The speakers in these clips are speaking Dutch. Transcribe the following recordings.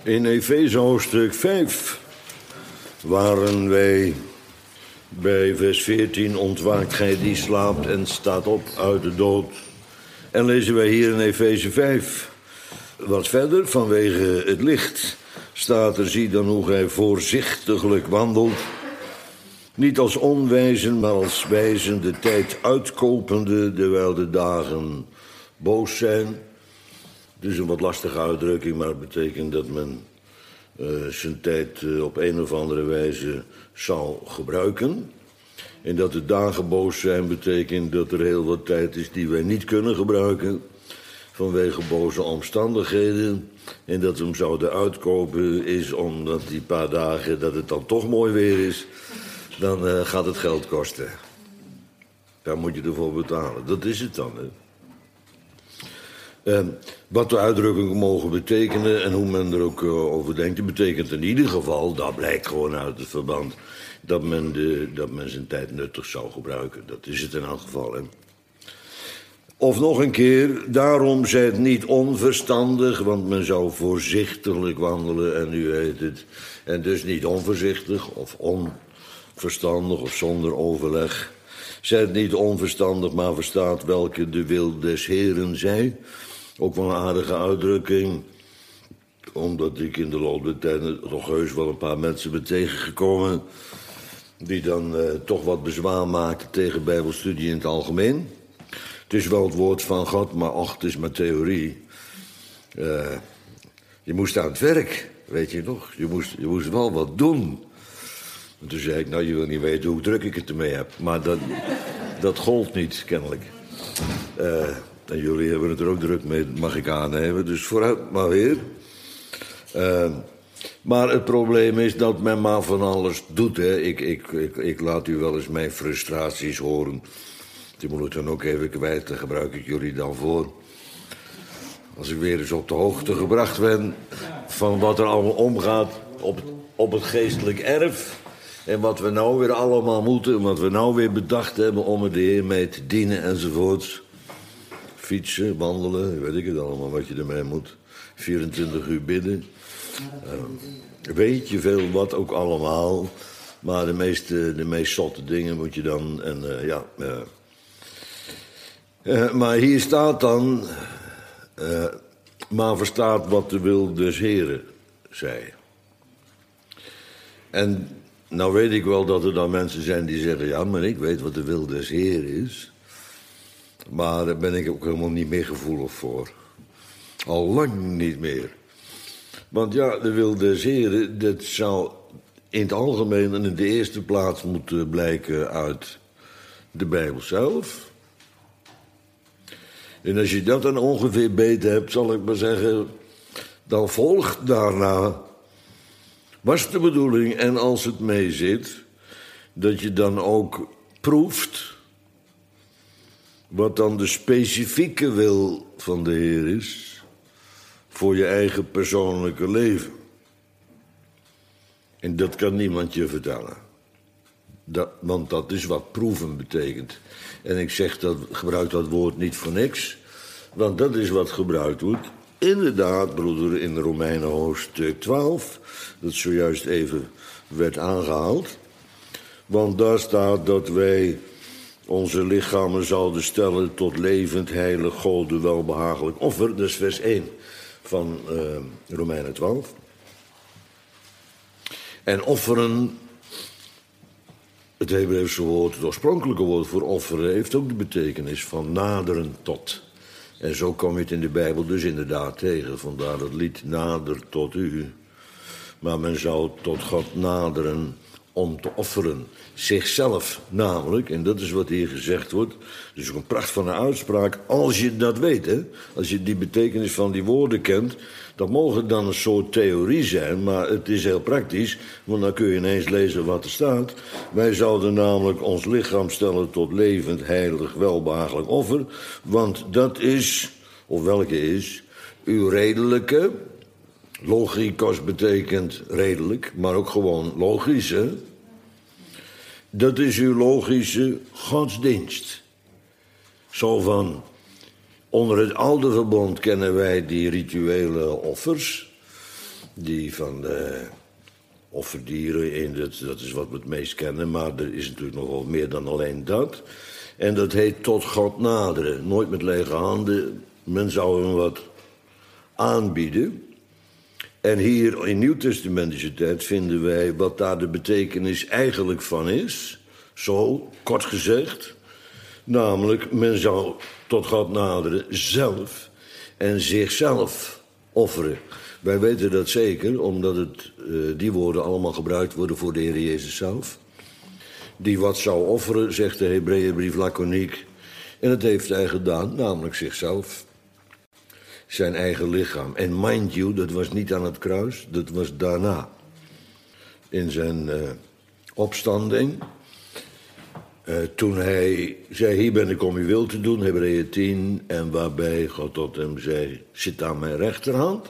In Efeze hoofdstuk 5 waren wij bij vers 14... ontwaakt gij die slaapt en staat op uit de dood. En lezen wij hier in Efeze 5. Wat verder, vanwege het licht, staat er: zie dan hoe gij voorzichtiglijk wandelt. Niet als onwijzen, maar als wijzen, de tijd uitkopende, terwijl de dagen boos zijn. Het is een wat lastige uitdrukking, maar het betekent dat men zijn tijd op een of andere wijze zal gebruiken. En dat de dagen boos zijn betekent dat er heel wat tijd is die wij niet kunnen gebruiken vanwege boze omstandigheden. En dat we hem zouden uitkopen is omdat die paar dagen dat het dan toch mooi weer is, dan gaat het geld kosten. Daar moet je ervoor betalen. Dat is het dan, hè. Wat de uitdrukkingen mogen betekenen en hoe men er ook over denkt, dat betekent in ieder geval, dat blijkt gewoon uit het verband, dat men zijn tijd nuttig zou gebruiken. Dat is het in elk geval, hè. Of nog een keer, daarom zijt niet onverstandig, want men zou voorzichtiglijk wandelen en u weet het. En dus niet onvoorzichtig of onverstandig of zonder overleg. Zijt niet onverstandig, maar verstaat welke de wil des Heren zij. Ook wel een aardige uitdrukking, omdat ik in de loop der tijd toch heus wel een paar mensen ben tegengekomen die dan toch wat bezwaar maakten tegen bijbelstudie in het algemeen. Het is wel het woord van God, maar och, het is maar theorie. Je moest aan het werk, weet je nog. Je moest wel wat doen. En toen zei ik, nou, je wil niet weten hoe druk ik het ermee heb. Maar dat gold niet, kennelijk. En jullie hebben het er ook druk mee, mag ik aannemen. Dus vooruit maar weer. Maar het probleem is dat men maar van alles doet, hè. Ik laat u wel eens mijn frustraties horen. Die moet ik dan ook even kwijt, daar gebruik ik jullie dan voor. Als ik weer eens op de hoogte gebracht ben van wat er allemaal omgaat op het geestelijk erf. En wat we nou weer allemaal moeten, wat we nou weer bedacht hebben om er de Heer mee te dienen enzovoorts. Fietsen, wandelen, weet ik het allemaal wat je ermee moet. 24 uur bidden. Weet je veel wat ook allemaal. Maar de meest zotte dingen moet je dan. Maar hier staat dan, maar verstaat wat de wil des Heren zei. En nou weet ik wel dat er dan mensen zijn die zeggen, ja, maar ik weet wat de wil des Heren is. Maar daar ben ik ook helemaal niet meer gevoelig voor. Al lang niet meer. Want ja, de wil des Heren, dat zou in het algemeen en in de eerste plaats moeten blijken uit de Bijbel zelf. En als je dat dan ongeveer beter hebt, zal ik maar zeggen, dan volgt daarna, was de bedoeling, en als het mee zit, dat je dan ook proeft wat dan de specifieke wil van de Heer is voor je eigen persoonlijke leven. En dat kan niemand je vertellen. Want dat is wat proeven betekent. En ik gebruik dat woord niet voor niks. Want dat is wat gebruikt wordt. Inderdaad, broeder, in Romeinen hoofdstuk 12. Dat zojuist even werd aangehaald. Want daar staat dat wij onze lichamen zouden stellen tot levend, heilig, Gode, welbehagelijk offer. Dat is vers 1 van Romeinen 12. En offeren, het Hebreeuwse woord, het oorspronkelijke woord voor offeren, heeft ook de betekenis van naderen tot. En zo kom je het in de Bijbel dus inderdaad tegen. Vandaar dat lied nader tot u. Maar men zou tot God naderen om te offeren. Zichzelf namelijk, en dat is wat hier gezegd wordt. Dus ook een pracht van een uitspraak, als je dat weet, hè. Als je die betekenis van die woorden kent, dat mogen dan een soort theorie zijn, maar het is heel praktisch, want dan kun je ineens lezen wat er staat. Wij zouden namelijk ons lichaam stellen tot levend, heilig, welbehagelijk offer, want dat is, of welke is, uw redelijke, logikos betekent redelijk, maar ook gewoon logisch, hè. Dat is uw logische godsdienst. Zo van, onder het oude verbond kennen wij die rituele offers. die van de offerdieren, dat is wat we het meest kennen, maar er is natuurlijk nog wel meer dan alleen dat. En dat heet tot God naderen. Nooit met lege handen. Men zou hem wat aanbieden. En hier in nieuwtestamentische tijd vinden wij wat daar de betekenis eigenlijk van is. Zo, kort gezegd. Namelijk, men zou tot God naderen zelf en zichzelf offeren. Wij weten dat zeker, omdat die woorden allemaal gebruikt worden voor de Heer Jezus zelf. Die wat zou offeren, zegt de Hebreeënbrief laconiek. En dat heeft hij gedaan, namelijk zichzelf. Zijn eigen lichaam. En mind you, dat was niet aan het kruis, dat was daarna. In zijn opstanding. Toen hij zei, hier ben ik om uw wil te doen, Hebreeën 10. En waarbij God tot hem zei, zit aan mijn rechterhand.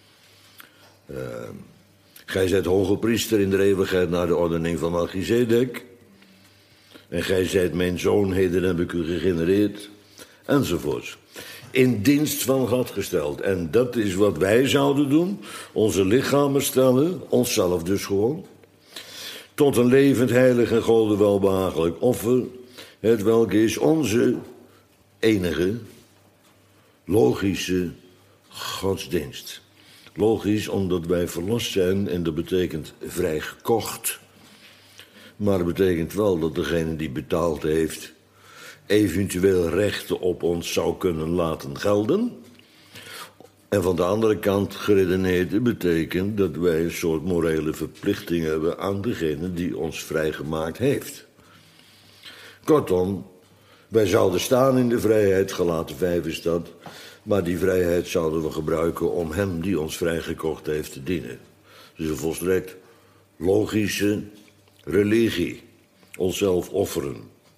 Gij zijt hoge priester in de eeuwigheid naar de ordening van Melchizedek. En gij zijt mijn zoon, heden heb ik u gegenereerd. Enzovoorts. In dienst van God gesteld. En dat is wat wij zouden doen. Onze lichamen stellen, onszelf dus gewoon. Tot een levend, heilig en Gode welbehagelijk offer. Het welke is onze enige logische godsdienst. Logisch omdat wij verlost zijn en dat betekent vrijgekocht. Maar dat betekent wel dat degene die betaald heeft eventueel rechten op ons zou kunnen laten gelden. En van de andere kant geredeneerd betekent dat wij een soort morele verplichting hebben aan degene die ons vrijgemaakt heeft. Kortom, wij zouden staan in de vrijheid, Galaten 5 is dat, maar die vrijheid zouden we gebruiken om hem die ons vrijgekocht heeft te dienen. Dus een volstrekt logische religie, onszelf offeren.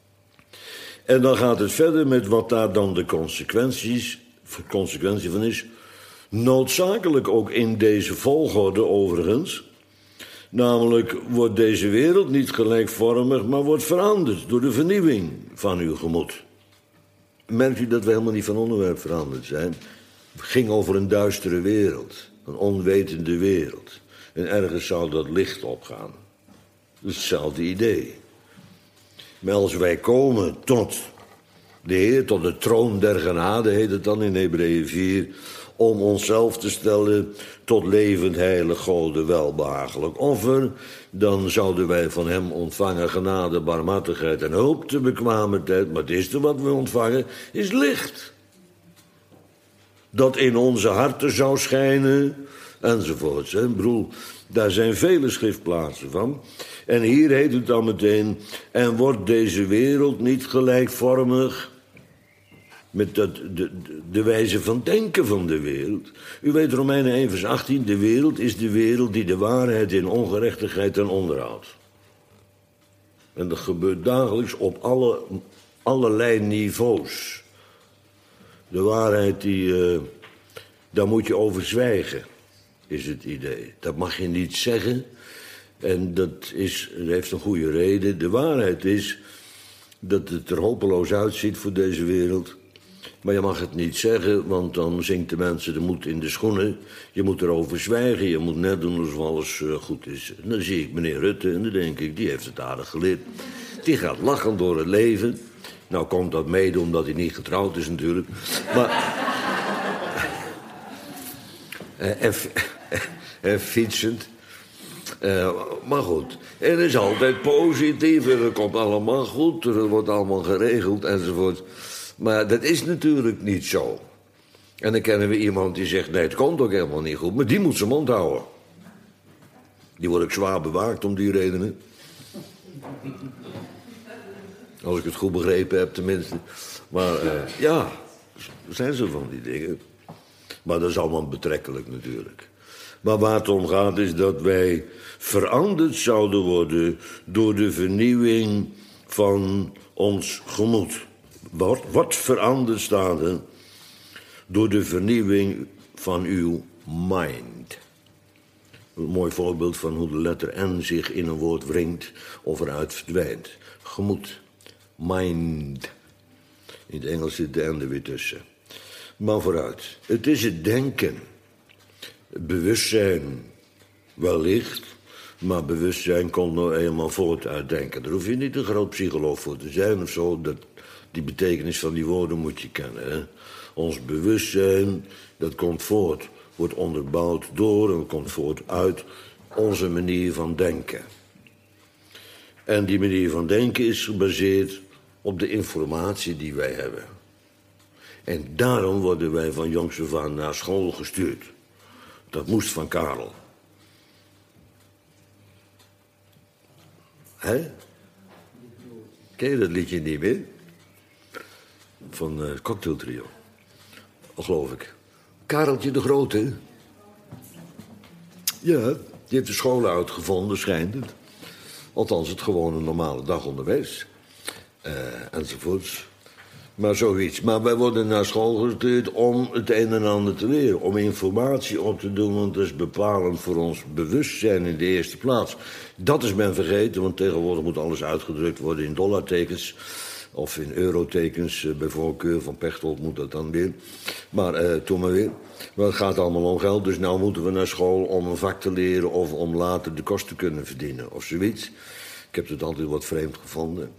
En dan gaat het verder met wat daar dan de consequentie van is. Noodzakelijk ook in deze volgorde overigens. Namelijk wordt deze wereld niet gelijkvormig, maar wordt veranderd door de vernieuwing van uw gemoed. Merkt u dat we helemaal niet van onderwerp veranderd zijn? Het ging over een duistere wereld, een onwetende wereld. En ergens zou dat licht opgaan. Dat is hetzelfde idee. Maar als wij komen tot de Heer, tot de troon der genade, heet het dan in Hebreeën 4... om onszelf te stellen tot levend, heilig, Gode, welbehagelijk offer, dan zouden wij van hem ontvangen genade, barmhartigheid en hulp te bekwamen tijd. Maar het eerste wat we ontvangen is licht. Dat in onze harten zou schijnen, enzovoorts. Ik bedoel, daar zijn vele schriftplaatsen van. En hier heet het dan meteen, en wordt deze wereld niet gelijkvormig met de wijze van denken van de wereld. U weet Romeinen 1 vers 18, de wereld is de wereld die de waarheid in ongerechtigheid ten onderhoudt. En dat gebeurt dagelijks op allerlei niveaus. De waarheid, daar moet je over zwijgen, is het idee. Dat mag je niet zeggen. En dat heeft een goede reden. De waarheid is dat het er hopeloos uitziet voor deze wereld. Maar je mag het niet zeggen, want dan zinkt de mensen de moed in de schoenen. Je moet erover zwijgen, je moet net doen alsof alles goed is. En dan zie ik meneer Rutte en dan denk ik, die heeft het aardig geleerd. Die gaat lachen door het leven. Nou komt dat mede omdat hij niet getrouwd is natuurlijk. Maar en fietsend. Maar goed, het is altijd positief en het komt allemaal goed, er wordt allemaal geregeld enzovoort. Maar dat is natuurlijk niet zo. En dan kennen we iemand die zegt, nee, het komt ook helemaal niet goed, maar die moet zijn mond houden. Die wordt ook zwaar bewaakt om die redenen. Als ik het goed begrepen heb tenminste. Maar ja, er zijn zo van die dingen. Maar dat is allemaal betrekkelijk natuurlijk. Maar waar het om gaat is dat wij veranderd zouden worden door de vernieuwing van ons gemoed. Wat veranderd staat er door de vernieuwing van uw mind. Een mooi voorbeeld van hoe de letter N zich in een woord wringt of eruit verdwijnt. Gemoed, mind. In het Engels zit de N er weer tussen. Maar vooruit, het is het denken. Het bewustzijn wellicht. Maar bewustzijn komt nou eenmaal voort uit denken. Daar hoef je niet een groot psycholoog voor te zijn of zo. Die betekenis van die woorden moet je kennen. Hè? Ons bewustzijn, dat komt voort, wordt onderbouwd door en komt voort uit onze manier van denken. En die manier van denken is gebaseerd op de informatie die wij hebben. En daarom worden wij van jongs af aan naar school gestuurd. Dat moest van Karel. Hè? Ken je dat liedje niet meer? Van het cocktailtrio. Geloof ik. Kareltje de Grote. Ja, die heeft de scholen uitgevonden, schijnt het. Althans, het gewone normale dagonderwijs. Enzovoorts. Maar zoiets. Maar wij worden naar school gestuurd om het een en ander te leren. Om informatie op te doen, want dat is bepalend voor ons bewustzijn in de eerste plaats. Dat is men vergeten, want tegenwoordig moet alles uitgedrukt worden in dollartekens. Of in eurotekens, bij voorkeur van Pechtold moet dat dan weer. Maar toen maar weer. Maar het gaat allemaal om geld, dus nou moeten we naar school om een vak te leren of om later de kost te kunnen verdienen of zoiets. Ik heb het altijd wat vreemd gevonden.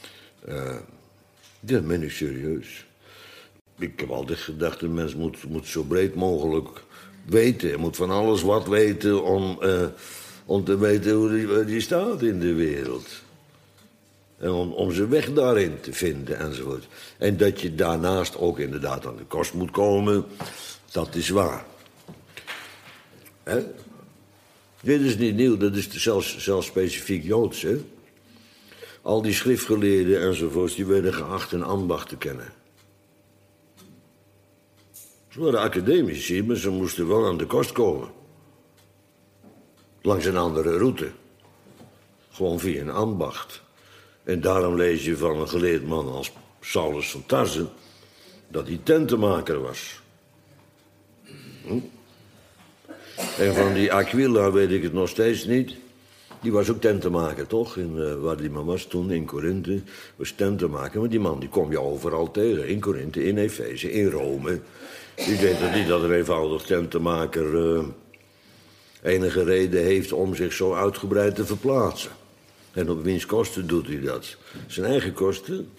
Dat ben ik serieus. Ik heb altijd gedacht, een mens moet zo breed mogelijk weten. Hij moet van alles wat weten om te weten hoe die staat in de wereld. En om zijn weg daarin te vinden enzovoort. En dat je daarnaast ook inderdaad aan de kost moet komen, dat is waar. Hè? Dit is niet nieuw, dat is zelfs specifiek Joods, hè? Al die schriftgeleerden enzovoorts, die werden geacht een ambacht te kennen. Ze waren academici, maar ze moesten wel aan de kost komen. Langs een andere route. Gewoon via een ambacht. En daarom lees je van een geleerd man als Saulus van Tarse dat hij tentenmaker was. En van die Aquila weet ik het nog steeds niet. Die was ook tentenmaker, toch? Waar die man was toen, in Korinthe, was tentenmaker. Maar die man die kom je overal tegen. In Korinthe, in Efeze, in Rome. Ik denk dat niet dat een eenvoudig tentenmaker enige reden heeft om zich zo uitgebreid te verplaatsen. En op wiens kosten doet hij dat? Zijn eigen kosten?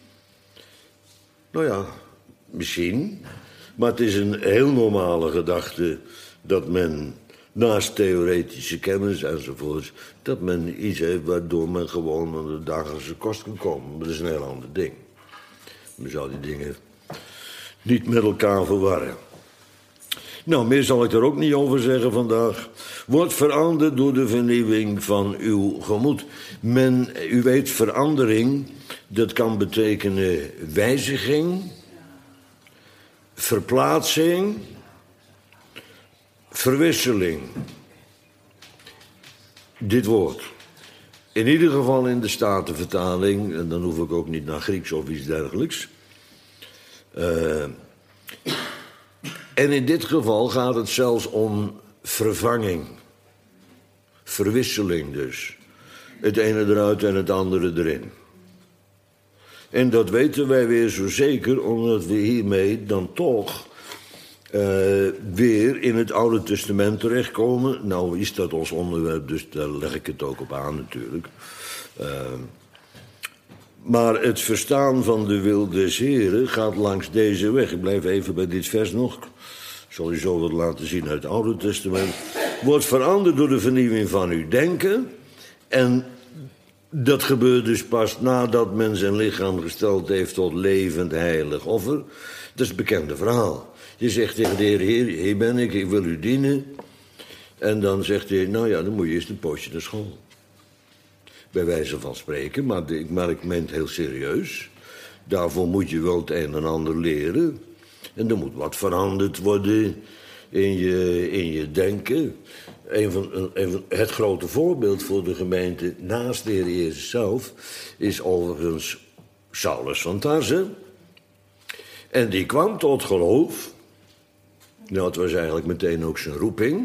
Nou ja, misschien. Maar het is een heel normale gedachte dat men naast theoretische kennis enzovoorts, dat men iets heeft waardoor men gewoon aan de dagelijkse kost kan komen. Maar dat is een heel ander ding. Men zou die dingen niet met elkaar verwarren. Nou, meer zal ik er ook niet over zeggen vandaag. Wordt veranderd door de vernieuwing van uw gemoed. U weet, verandering, dat kan betekenen wijziging, verplaatsing, verwisseling. Dit woord. In ieder geval in de Statenvertaling, en dan hoef ik ook niet naar Grieks of iets dergelijks. En in dit geval gaat het zelfs om vervanging. Verwisseling dus. Het ene eruit en het andere erin. En dat weten wij weer zo zeker, omdat we hiermee dan toch weer in het Oude Testament terechtkomen. Nou is dat ons onderwerp, dus daar leg ik het ook op aan natuurlijk. Maar het verstaan van de wil des Heren gaat langs deze weg. Ik blijf even bij dit vers nog. Ik zal u zo wat laten zien uit het Oude Testament. Wordt veranderd door de vernieuwing van uw denken. En dat gebeurt dus pas nadat men zijn lichaam gesteld heeft tot levend heilig offer. Dat is het bekende verhaal. Je zegt tegen de Heer, hier ben ik wil u dienen. En dan zegt hij, nou ja, dan moet je eerst een poosje naar school. Bij wijze van spreken, maar ik meen het heel serieus. Daarvoor moet je wel het een en ander leren. En er moet wat veranderd worden in je denken. Het grote voorbeeld voor de gemeente naast de Heer Jezus zelf is overigens Saulus van Tarse. En die kwam tot geloof. Nou, het was eigenlijk meteen ook zijn roeping.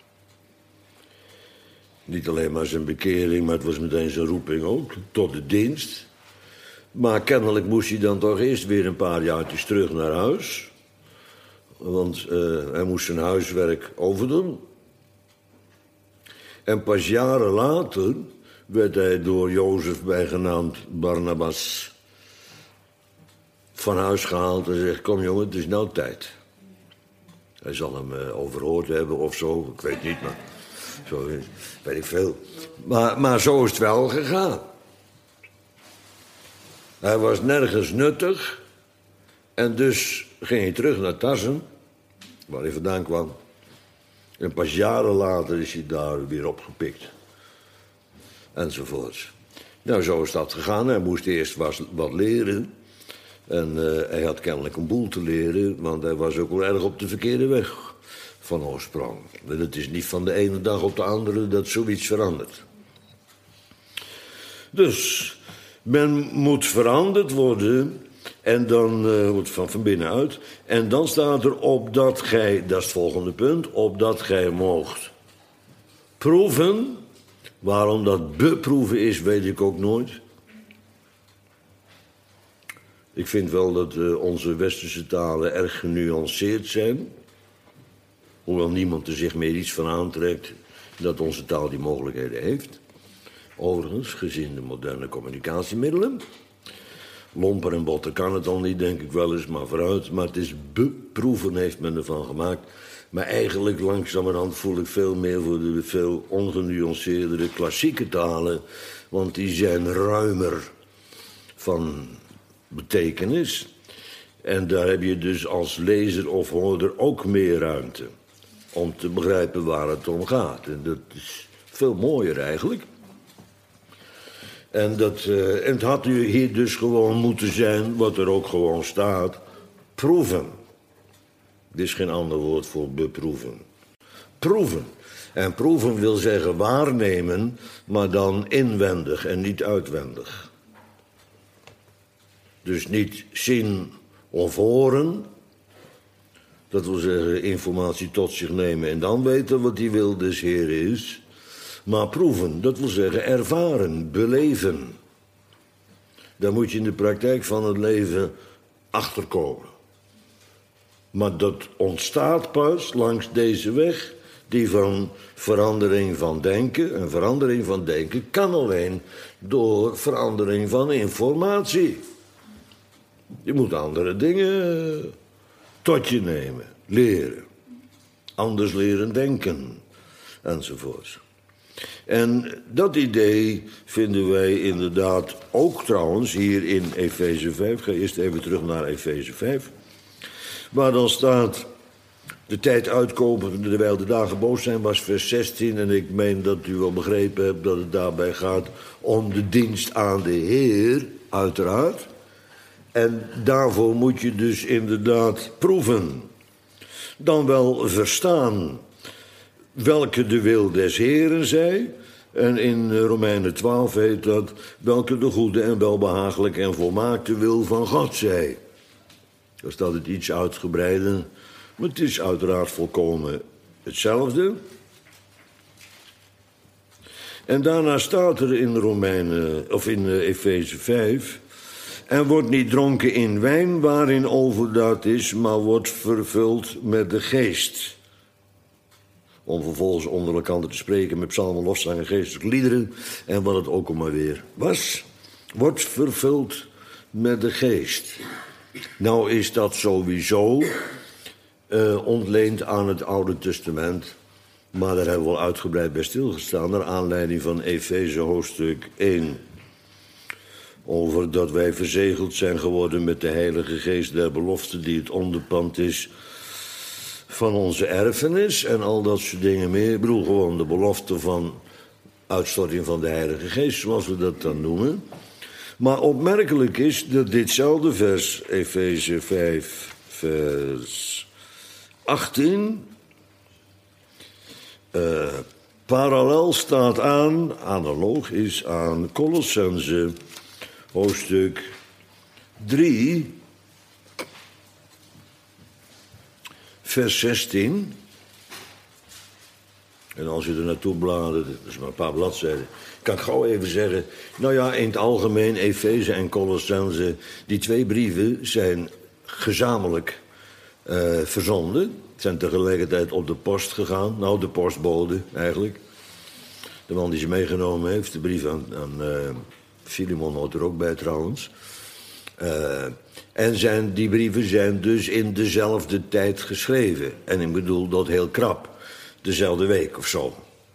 Niet alleen maar zijn bekering, maar het was meteen zijn roeping ook, tot de dienst. Maar kennelijk moest hij dan toch eerst weer een paar jaartjes terug naar huis. Want hij moest zijn huiswerk overdoen. En pas jaren later werd hij door Jozef, bijgenaamd Barnabas, van huis gehaald en zegt: kom jongen, het is nou tijd. Hij zal hem overhoord hebben of zo, ik weet niet, maar zo weet ik veel. Maar zo is het wel gegaan. Hij was nergens nuttig en dus ging hij terug naar Tarsen, waar hij vandaan kwam. En pas jaren later is hij daar weer opgepikt. Enzovoorts. Nou, zo is dat gegaan. Hij moest eerst wat leren. En hij had kennelijk een boel te leren, want hij was ook wel erg op de verkeerde weg van oorsprong. En het is niet van de ene dag op de andere dat zoiets verandert. Dus men moet veranderd worden en dan wordt van binnenuit. En dan staat er opdat gij, dat is het volgende punt, opdat gij moogt proeven. Waarom dat beproeven is, weet ik ook nooit. Ik vind wel dat onze westerse talen erg genuanceerd zijn. Hoewel niemand er zich meer iets van aantrekt dat onze taal die mogelijkheden heeft. Overigens, gezien de moderne communicatiemiddelen. Lomper en botter kan het al niet, denk ik wel eens, maar vooruit. Maar het is beproeven, heeft men ervan gemaakt. Maar eigenlijk langzamerhand voel ik veel meer voor de veel ongenuanceerdere klassieke talen. Want die zijn ruimer van betekenis. En daar heb je dus als lezer of hoorder ook meer ruimte om te begrijpen waar het om gaat. En dat is veel mooier eigenlijk. En het had hier dus gewoon moeten zijn, wat er ook gewoon staat, proeven. Dit is geen ander woord voor beproeven. Proeven. En proeven wil zeggen waarnemen, maar dan inwendig en niet uitwendig. Dus niet zien of horen. Dat wil zeggen informatie tot zich nemen en dan weten wat die wil des Heer is. Maar proeven, dat wil zeggen ervaren, beleven. Daar moet je in de praktijk van het leven achterkomen. Maar dat ontstaat pas langs deze weg, die van verandering van denken. En verandering van denken kan alleen door verandering van informatie. Je moet andere dingen tot je nemen, leren. Anders leren denken, enzovoort. En dat idee vinden wij inderdaad ook trouwens hier in Efeze 5. Ik ga eerst even terug naar Efeze 5. Waar dan staat: de tijd uitkomen terwijl de dagen boos zijn, was vers 16. En ik meen dat u wel begrepen hebt dat het daarbij gaat om de dienst aan de Heer, uiteraard. En daarvoor moet je dus inderdaad proeven. Dan wel verstaan welke de wil des Heren zij. En in Romeinen 12 heet dat: welke de goede en welbehagelijke en volmaakte wil van God zij. Daar staat het iets uitgebreider, maar het is uiteraard volkomen hetzelfde. En daarna staat er in Efeze 5: en wordt niet dronken in wijn waarin overdaad is, maar wordt vervuld met de geest. Om vervolgens onder elkaar te spreken met psalmen, lofzangen, geestelijke liederen. En wat het ook al maar weer was. Wordt vervuld met de geest. Nou is dat sowieso ontleend aan het Oude Testament. Maar daar hebben we al uitgebreid bij stilgestaan. Naar aanleiding van Efeze hoofdstuk 1. Over dat wij verzegeld zijn geworden met de Heilige Geest der belofte, die het onderpand is van onze erfenis en al dat soort dingen meer. Ik bedoel gewoon de belofte van uitstorting van de Heilige Geest, zoals we dat dan noemen. Maar opmerkelijk is dat ditzelfde vers, Efeze 5, vers 18... parallel staat aan, analogisch aan Kolossenzen, hoofdstuk 3, vers 16. En als je er naartoe bladert, dat is maar een paar bladzijden, kan ik gauw even zeggen, nou ja, in het algemeen, Efeze en Kolossenzen, die twee brieven zijn gezamenlijk verzonden. Zijn tegelijkertijd op de post gegaan, nou de postbode eigenlijk. De man die ze meegenomen heeft, de brief aan Filemon hoort er ook bij trouwens. En die brieven zijn dus in dezelfde tijd geschreven. En ik bedoel dat heel krap. Dezelfde week of zo.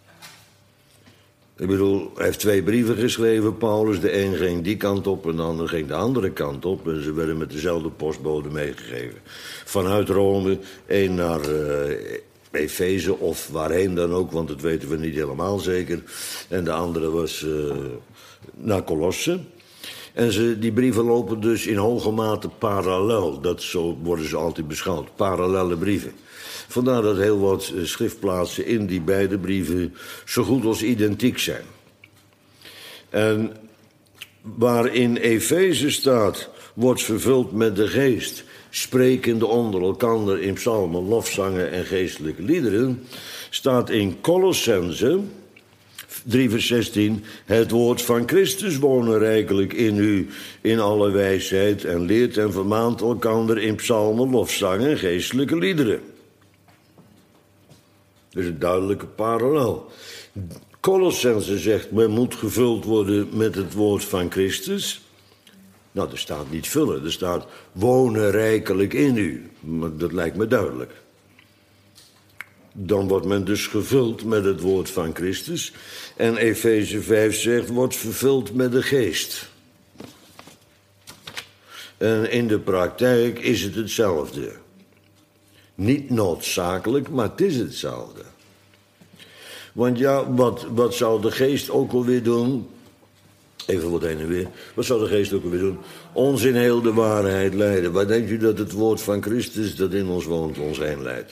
Ik bedoel, hij heeft 2 brieven geschreven, Paulus. De een ging die kant op en de ander ging de andere kant op. En ze werden met dezelfde postbode meegegeven. Vanuit Rome, 1 naar Efeze of waarheen dan ook, want dat weten we niet helemaal zeker. En de andere was naar Colosse. En die brieven lopen dus in hoge mate parallel. Zo worden ze altijd beschouwd, parallelle brieven. Vandaar dat heel wat schriftplaatsen in die beide brieven zo goed als identiek zijn. En waar in Efeze staat, wordt vervuld met de geest, sprekende onder elkander in psalmen, lofzangen en geestelijke liederen, staat in Colossense 3 vers 16, het woord van Christus wonen rijkelijk in u, in alle wijsheid, en leert en vermaant elkander in psalmen, lofzangen en geestelijke liederen. Dat is een duidelijke parallel. Colossense zegt, men moet gevuld worden met het woord van Christus. Nou, er staat niet vullen, er staat wonen rijkelijk in u. Maar dat lijkt me duidelijk. Dan wordt men dus gevuld met het woord van Christus. En Efeze 5 zegt, wordt vervuld met de geest. En in de praktijk is het hetzelfde. Niet noodzakelijk, maar het is hetzelfde. Want ja, wat zou de geest ook alweer doen? Even wat heen en weer. Wat zou de geest ook alweer doen? Ons in heel de waarheid leiden. Waar denkt u dat het woord van Christus dat in ons woont ons heen leidt?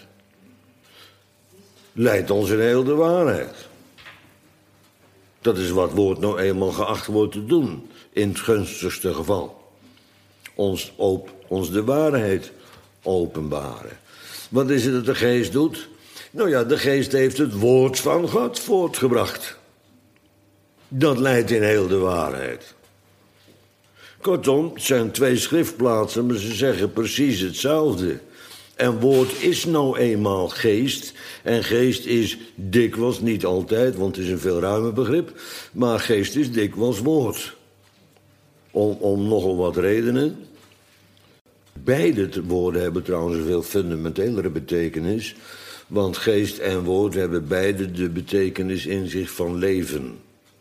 Leidt ons in heel de waarheid. Dat is wat woord nou eenmaal geacht wordt te doen. In het gunstigste geval. Ons de waarheid openbaren. Wat is het dat de geest doet? Nou ja, de geest heeft het woord van God voortgebracht. Dat leidt in heel de waarheid. Kortom, het zijn 2 schriftplaatsen, maar ze zeggen precies hetzelfde. En woord is nou eenmaal geest. En geest is dikwijls, niet altijd, want het is een veel ruimer begrip. Maar geest is dikwijls woord. Om nogal wat redenen. Beide woorden hebben trouwens een veel fundamentelere betekenis. Want geest en woord hebben beide de betekenis in zich van leven.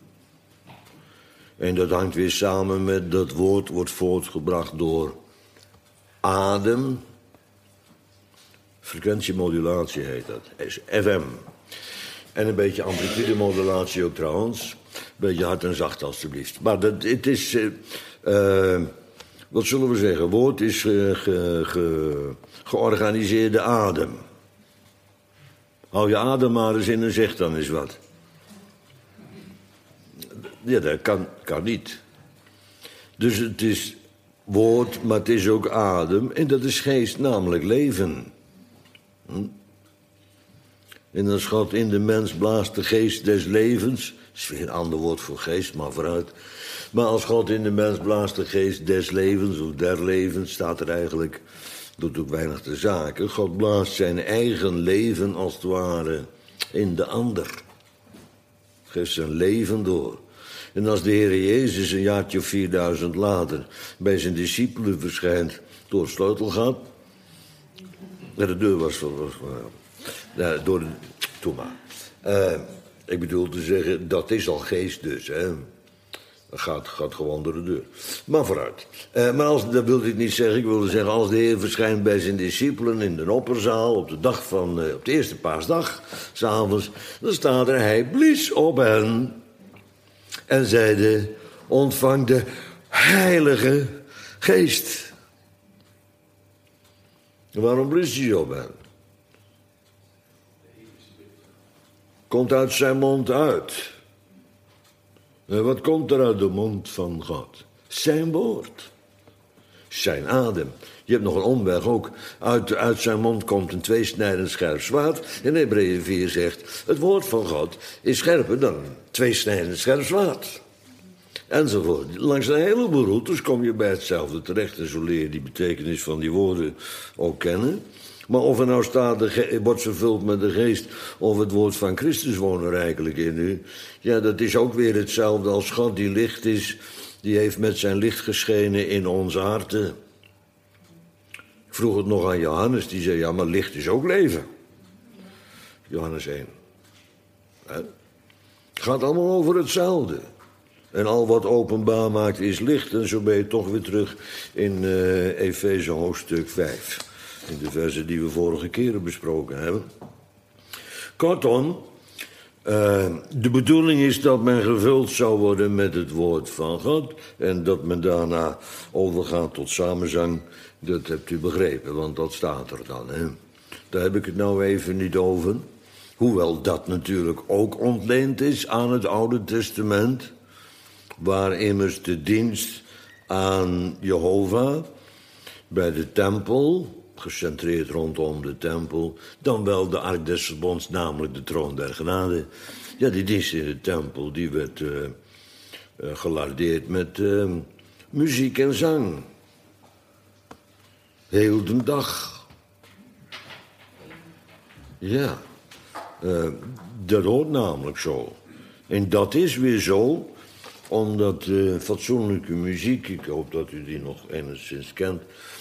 En dat hangt weer samen met dat woord wordt voortgebracht door adem. Frequentiemodulatie heet dat, is FM. En een beetje amplitudemodulatie ook trouwens. Een beetje hard en zacht alstublieft. Maar het is, wat zullen we zeggen, woord is georganiseerde adem. Hou je adem maar eens in en zeg dan eens wat. Ja, dat kan niet. Dus het is woord, maar het is ook adem. En dat is geest, namelijk leven. En als God in de mens blaast de geest des levens. Dat is weer een ander woord voor geest, maar vooruit. Maar als God in de mens blaast de geest des levens, of der levens, staat er eigenlijk, doet ook weinig de zaken. God blaast zijn eigen leven als het ware in de ander. Geeft zijn leven door. En als de Heer Jezus een jaartje of 4000 later bij zijn discipelen verschijnt door het sleutelgat. De deur was door de... Toe maar. Ik bedoel te zeggen, dat is al geest dus, hè. Dat gaat gewoon door de deur. Maar vooruit. Maar dat wilde ik niet zeggen. Ik wilde zeggen, als de Heer verschijnt bij zijn discipelen in de opperzaal op de eerste paasdag, 's avonds, dan staat er, hij blies op hen en zeide, ontvang de Heilige Geest. En waarom blies hij op hen? Komt uit zijn mond uit. En wat komt er uit de mond van God? Zijn woord. Zijn adem. Je hebt nog een omweg ook. Uit zijn mond komt een tweesnijdend scherp zwaard. En Hebreeën 4 zegt, het woord van God is scherper dan een tweesnijdend scherp zwaard. Enzovoort. Langs een heleboel routes kom je bij hetzelfde terecht. En zo leer je die betekenis van die woorden ook kennen. Maar of er nou staat, wordt vervuld met de geest, of het woord van Christus woont er rijkelijk in u. Ja, dat is ook weer hetzelfde als God die licht is. Die heeft met zijn licht geschenen in onze harten. Ik vroeg het nog aan Johannes, die zei, ja, maar licht is ook leven. Johannes 1. Het gaat allemaal over hetzelfde. En al wat openbaar maakt is licht. En zo ben je toch weer terug in Efeze hoofdstuk 5. In de versen die we vorige keren besproken hebben. Kortom, de bedoeling is dat men gevuld zou worden met het woord van God. En dat men daarna overgaat tot samenzang. Dat hebt u begrepen, want dat staat er dan. Hè? Daar heb ik het nou even niet over. Hoewel dat natuurlijk ook ontleend is aan het Oude Testament. Waar immers de dienst aan Jehovah bij de tempel, gecentreerd rondom de tempel, dan wel de Ark des Verbonds, namelijk de troon der genade. Ja, die dienst in de tempel, die werd gelardeerd met muziek en zang. Heel de dag. Ja, dat hoort namelijk zo. En dat is weer zo, omdat fatsoenlijke muziek, ik hoop dat u die nog enigszins kent.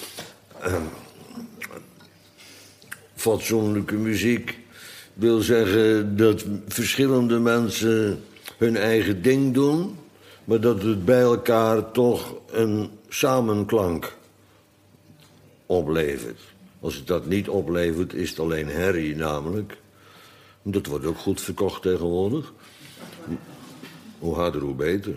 Fatsoenlijke muziek wil zeggen dat verschillende mensen hun eigen ding doen, maar dat het bij elkaar toch een samenklank oplevert. Als het dat niet oplevert, is het alleen herrie namelijk. Dat wordt ook goed verkocht tegenwoordig. Hoe harder, hoe beter.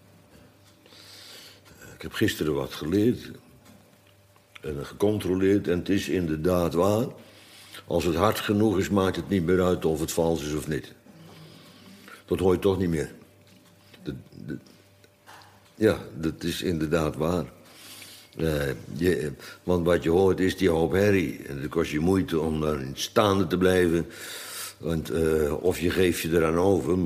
Ik heb gisteren wat geleerd en gecontroleerd en het is inderdaad waar. Als het hard genoeg is, maakt het niet meer uit of het vals is of niet. Dat hoor je toch niet meer. Ja, dat is inderdaad waar. Want wat je hoort is die hoop herrie. En het kost je moeite om daar staande te blijven. Want, of je geeft je eraan over,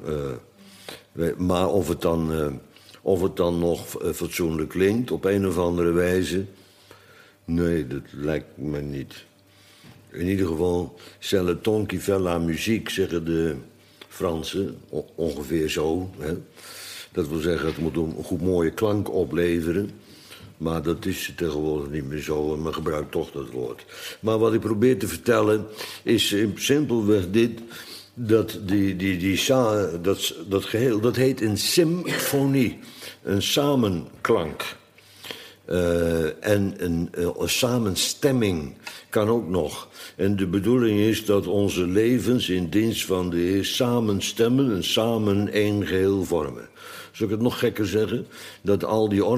maar of het dan nog fatsoenlijk klinkt op een of andere wijze. Nee, dat lijkt me niet. In ieder geval, c'est le ton qui fait la musique, zeggen de Fransen. Ongeveer zo. Hè. Dat wil zeggen, het moet een goed mooie klank opleveren. Maar dat is tegenwoordig niet meer zo en men gebruikt toch dat woord. Maar wat ik probeer te vertellen is simpelweg dit. Dat dat geheel, dat heet een symfonie. Een samenklank. En een samenstemming kan ook nog. En de bedoeling is dat onze levens in dienst van de Heer samenstemmen en samen één geheel vormen. Zal ik het nog gekker zeggen? Dat al die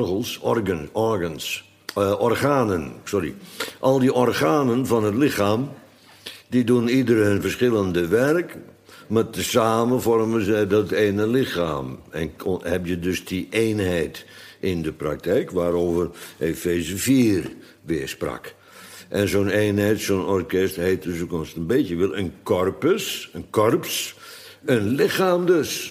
al die organen van het lichaam, die doen ieder hun verschillende werk, maar tezamen vormen ze dat ene lichaam. En heb je dus die eenheid in de praktijk, waarover Efeze 4 weer sprak. En zo'n eenheid, zo'n orkest, heet dus ook, als het een beetje wil, een corpus, een lichaam dus.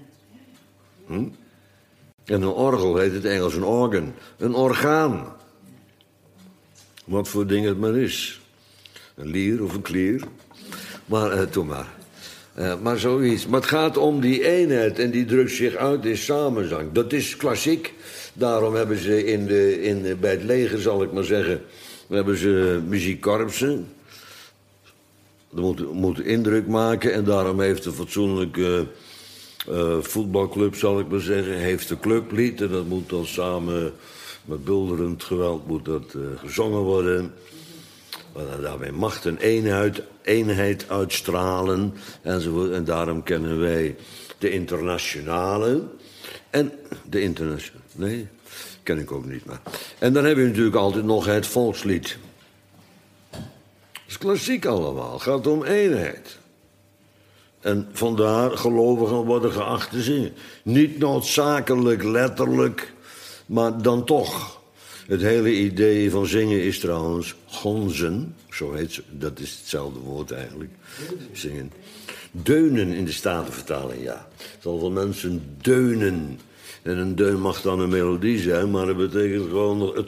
En een orgel heet het Engels een organ, een orgaan. Wat voor ding het maar is. Een lier of een klier. Maar, doe maar. Maar zoiets. Maar het gaat om die eenheid en die drukt zich uit in samenzang. Dat is klassiek. Daarom hebben ze bij het leger, zal ik maar zeggen, hebben ze muziekkorpsen. Dat moet indruk maken en daarom heeft een fatsoenlijke voetbalclub, zal ik maar zeggen, heeft een clublied. En dat moet dan samen met bulderend geweld moet dat gezongen worden. Maar daarmee mag een eenheid uitstralen enzovoort. En daarom kennen wij de internationale. En de internationale, nee, ken ik ook niet. Maar. En dan heb je natuurlijk altijd nog het volkslied. Dat is klassiek allemaal, het gaat om eenheid. En vandaar gelovigen worden geacht te zingen. Niet noodzakelijk, letterlijk, maar dan toch. Het hele idee van zingen is trouwens gonzen. Zo heet ze, dat is hetzelfde woord eigenlijk. Zingen. Deunen in de Statenvertaling, ja. Zal veel mensen deunen. En een deun mag dan een melodie zijn, maar dat betekent gewoon het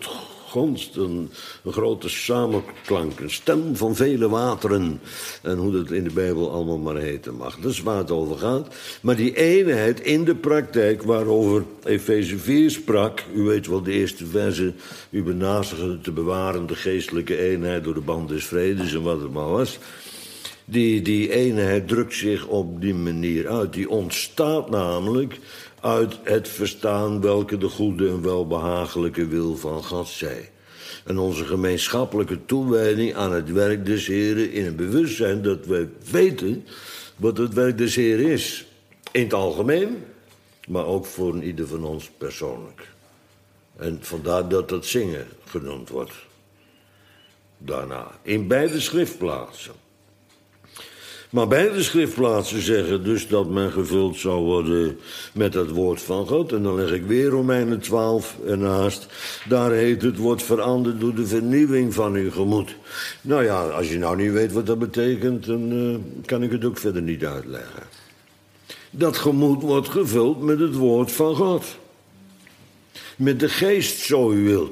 gonst, een grote samenklank, een stem van vele wateren. En hoe dat in de Bijbel allemaal maar heten mag. Dat is waar het over gaat. Maar die eenheid in de praktijk waarover Efeze 4 sprak, u weet wel de eerste verse, u benazigde te bewaren de geestelijke eenheid door de band des vredes en wat het maar was. Die eenheid drukt zich op die manier uit. Die ontstaat namelijk uit het verstaan welke de goede en welbehagelijke wil van God zij. En onze gemeenschappelijke toewijding aan het werk des Heren in het bewustzijn dat wij weten wat het werk des Heren is. In het algemeen, maar ook voor ieder van ons persoonlijk. En vandaar dat dat zingen genoemd wordt. Daarna, in beide schriftplaatsen. Maar beide schriftplaatsen zeggen dus dat men gevuld zou worden met het woord van God. En dan leg ik weer Romeinen 12 ernaast. Daar heet het wordt veranderd door de vernieuwing van uw gemoed. Nou ja, als je nou niet weet wat dat betekent, dan kan ik het ook verder niet uitleggen. Dat gemoed wordt gevuld met het woord van God. Met de geest, zo u wilt.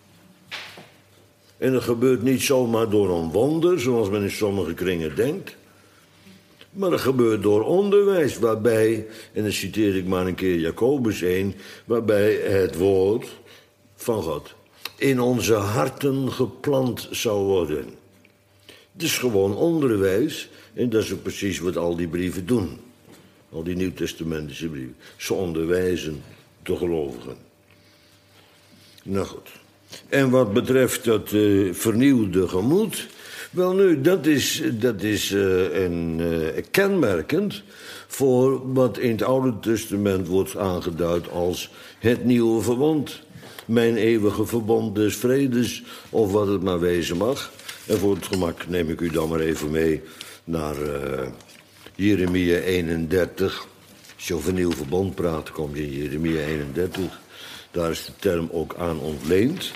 En dat gebeurt niet zomaar door een wonder, zoals men in sommige kringen denkt. Maar dat gebeurt door onderwijs, waarbij, en dan citeer ik maar een keer Jacobus 1, waarbij het woord van God in onze harten geplant zou worden. Het is gewoon onderwijs, en dat is ook precies wat al die brieven doen. Al die Nieuwtestamentische brieven. Ze onderwijzen de gelovigen. Nou goed. En wat betreft dat vernieuwde gemoed, wel nu, dat is kenmerkend voor wat in het Oude Testament wordt aangeduid als het nieuwe verbond. Mijn eeuwige verbond des vredes, of wat het maar wezen mag. En voor het gemak neem ik u dan maar even mee naar Jeremia 31. Als je over een nieuw verbond praat, kom je in Jeremia 31. Daar is de term ook aan ontleend.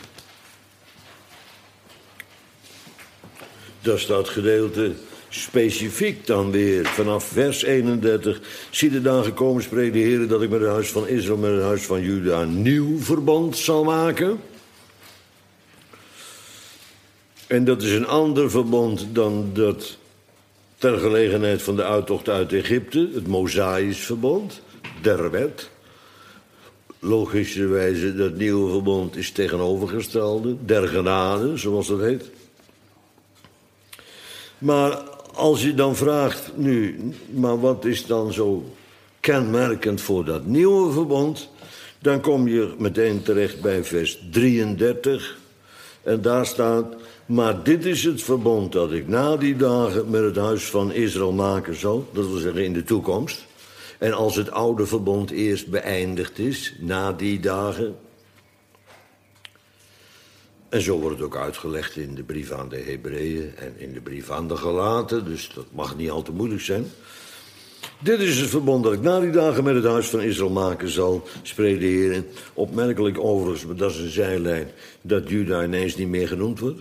Daar staat gedeelte specifiek dan weer vanaf vers 31. Zie de dagen komen, spreekt de Heer, dat ik met het huis van Israël, met het huis van Juda een nieuw verbond zal maken. En dat is een ander verbond dan dat ter gelegenheid van de uittocht uit Egypte, het Mosaïsch verbond, der wet. Logischerwijze, dat nieuwe verbond is tegenovergestelde, der genade, zoals dat heet. Maar als je dan vraagt nu, maar wat is dan zo kenmerkend voor dat nieuwe verbond? Dan kom je meteen terecht bij vers 33. En daar staat, maar dit is het verbond dat ik na die dagen met het huis van Israël maken zal. Dat wil zeggen in de toekomst. En als het oude verbond eerst beëindigd is, na die dagen. En zo wordt het ook uitgelegd in de brief aan de Hebreeën en in de brief aan de Galaten. Dus dat mag niet al te moeilijk zijn. Dit is het verbond dat ik na die dagen met het huis van Israël maken zal, spreekt de Heer. Opmerkelijk overigens, maar dat is een zijlijn, dat Juda ineens niet meer genoemd wordt.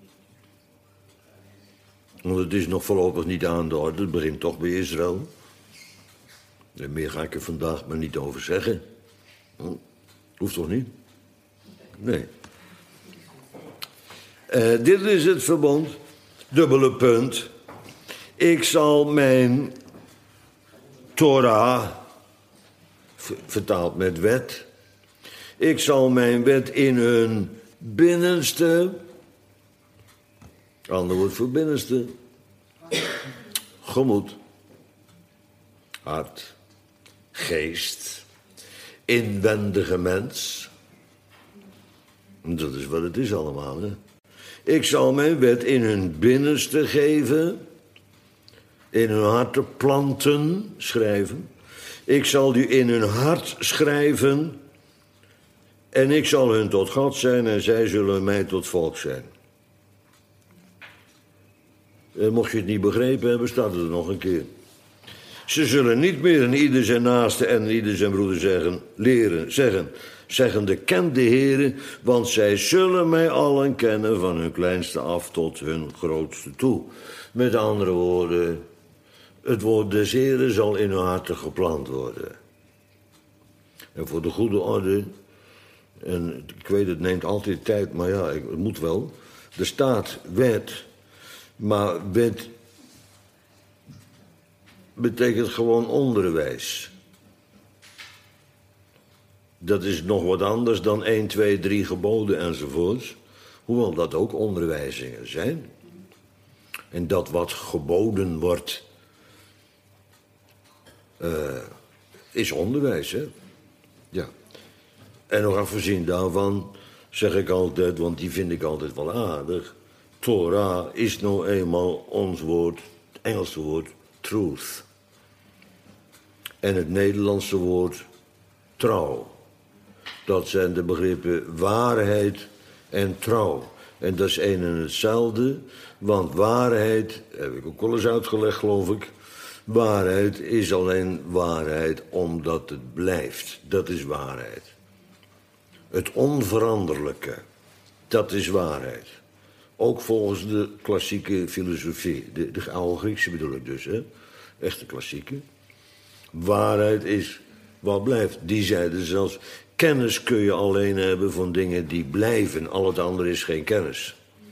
Want het is nog voorlopig niet aan de orde, het begint toch bij Israël. En meer ga ik er vandaag maar niet over zeggen. Hoeft toch niet? Nee. Dit is het verbond, dubbele punt. Ik zal mijn Torah, vertaald met wet. Ik zal mijn wet in hun binnenste, ander woord voor binnenste, gemoed, hart, geest, inwendige mens. Dat is wat het is allemaal, hè. Ik zal mijn wet in hun binnenste geven, in hun harten planten, schrijven. Ik zal die in hun hart schrijven en ik zal hun tot God zijn en zij zullen mij tot volk zijn. Mocht je het niet begrepen hebben, staat het er nog een keer. Ze zullen niet meer in ieder zijn naaste en ieder zijn broeder zeggende, ken de Heere, want zij zullen mij allen kennen, van hun kleinste af tot hun grootste toe. Met andere woorden, het woord des Heeren zal in hun harten geplant worden. En voor de goede orde, En ik weet, het neemt altijd tijd, maar ja, het moet wel. Er staat wet, maar wet betekent gewoon onderwijs. Dat is nog wat anders dan 1, 2, 3 geboden enzovoorts. Hoewel dat ook onderwijzingen zijn. En dat wat geboden wordt, is onderwijs, hè? Ja. En nog afgezien daarvan zeg ik altijd, want die vind ik altijd wel aardig. Torah is nou eenmaal ons woord, het Engelse woord, truth. En het Nederlandse woord, trouw. Dat zijn de begrippen waarheid en trouw. En dat is één en hetzelfde, want waarheid, heb ik ook wel eens uitgelegd, geloof ik. Waarheid is alleen waarheid omdat het blijft. Dat is waarheid. Het onveranderlijke, dat is waarheid. Ook volgens de klassieke filosofie. De oude Griekse bedoel ik dus, hè. Echte klassieke. Waarheid is wat blijft. Die zeiden zelfs, kennis kun je alleen hebben van dingen die blijven. Al het andere is geen kennis.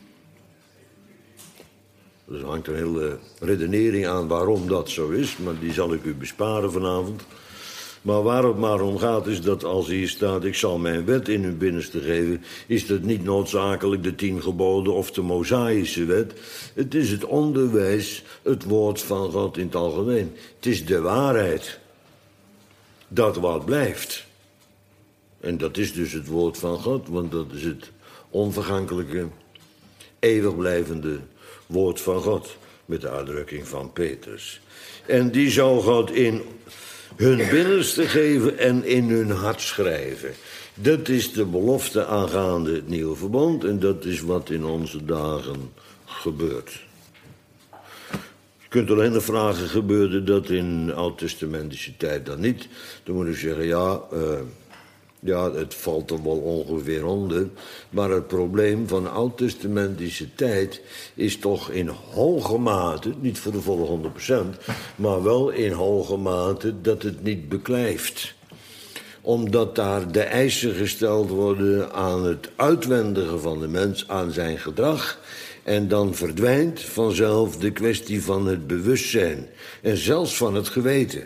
Dus er hangt een hele redenering aan waarom dat zo is, maar die zal ik u besparen vanavond. Maar waar het maar om gaat is dat als hier staat, ik zal mijn wet in uw binnenste geven, is dat niet noodzakelijk de 10 geboden of de Mosaïsche wet. Het is het onderwijs, het woord van God in het algemeen. Het is de waarheid. Dat wat blijft. En dat is dus het woord van God, want dat is het onvergankelijke, eeuwig blijvende woord van God. Met de uitdrukking van Petrus. En die zou God in hun binnenste geven en in hun hart schrijven. Dat is de belofte aangaande het nieuwe verbond. En dat is wat in onze dagen gebeurt. Je kunt alleen de vragen, gebeurde dat in oud-testamentische tijd dan niet? Dan moet ik zeggen, ja, het valt er wel ongeveer onder. Maar het probleem van de oud-testamentische tijd is toch in hoge mate, niet voor de volle 100%, maar wel in hoge mate dat het niet beklijft. Omdat daar de eisen gesteld worden aan het uitwendige van de mens, aan zijn gedrag. En dan verdwijnt vanzelf de kwestie van het bewustzijn. En zelfs van het geweten.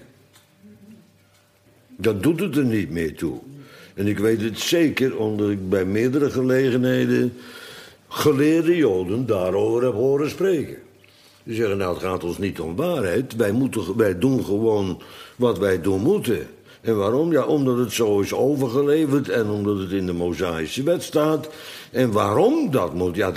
Dat doet het er niet meer toe. En ik weet het zeker, omdat ik bij meerdere gelegenheden geleerde Joden daarover heb horen spreken. Die zeggen, nou, het gaat ons niet om waarheid. Wij doen gewoon wat wij doen moeten. En waarom? Ja, omdat het zo is overgeleverd en omdat het in de Mosaïsche wet staat. En waarom dat moet, ja,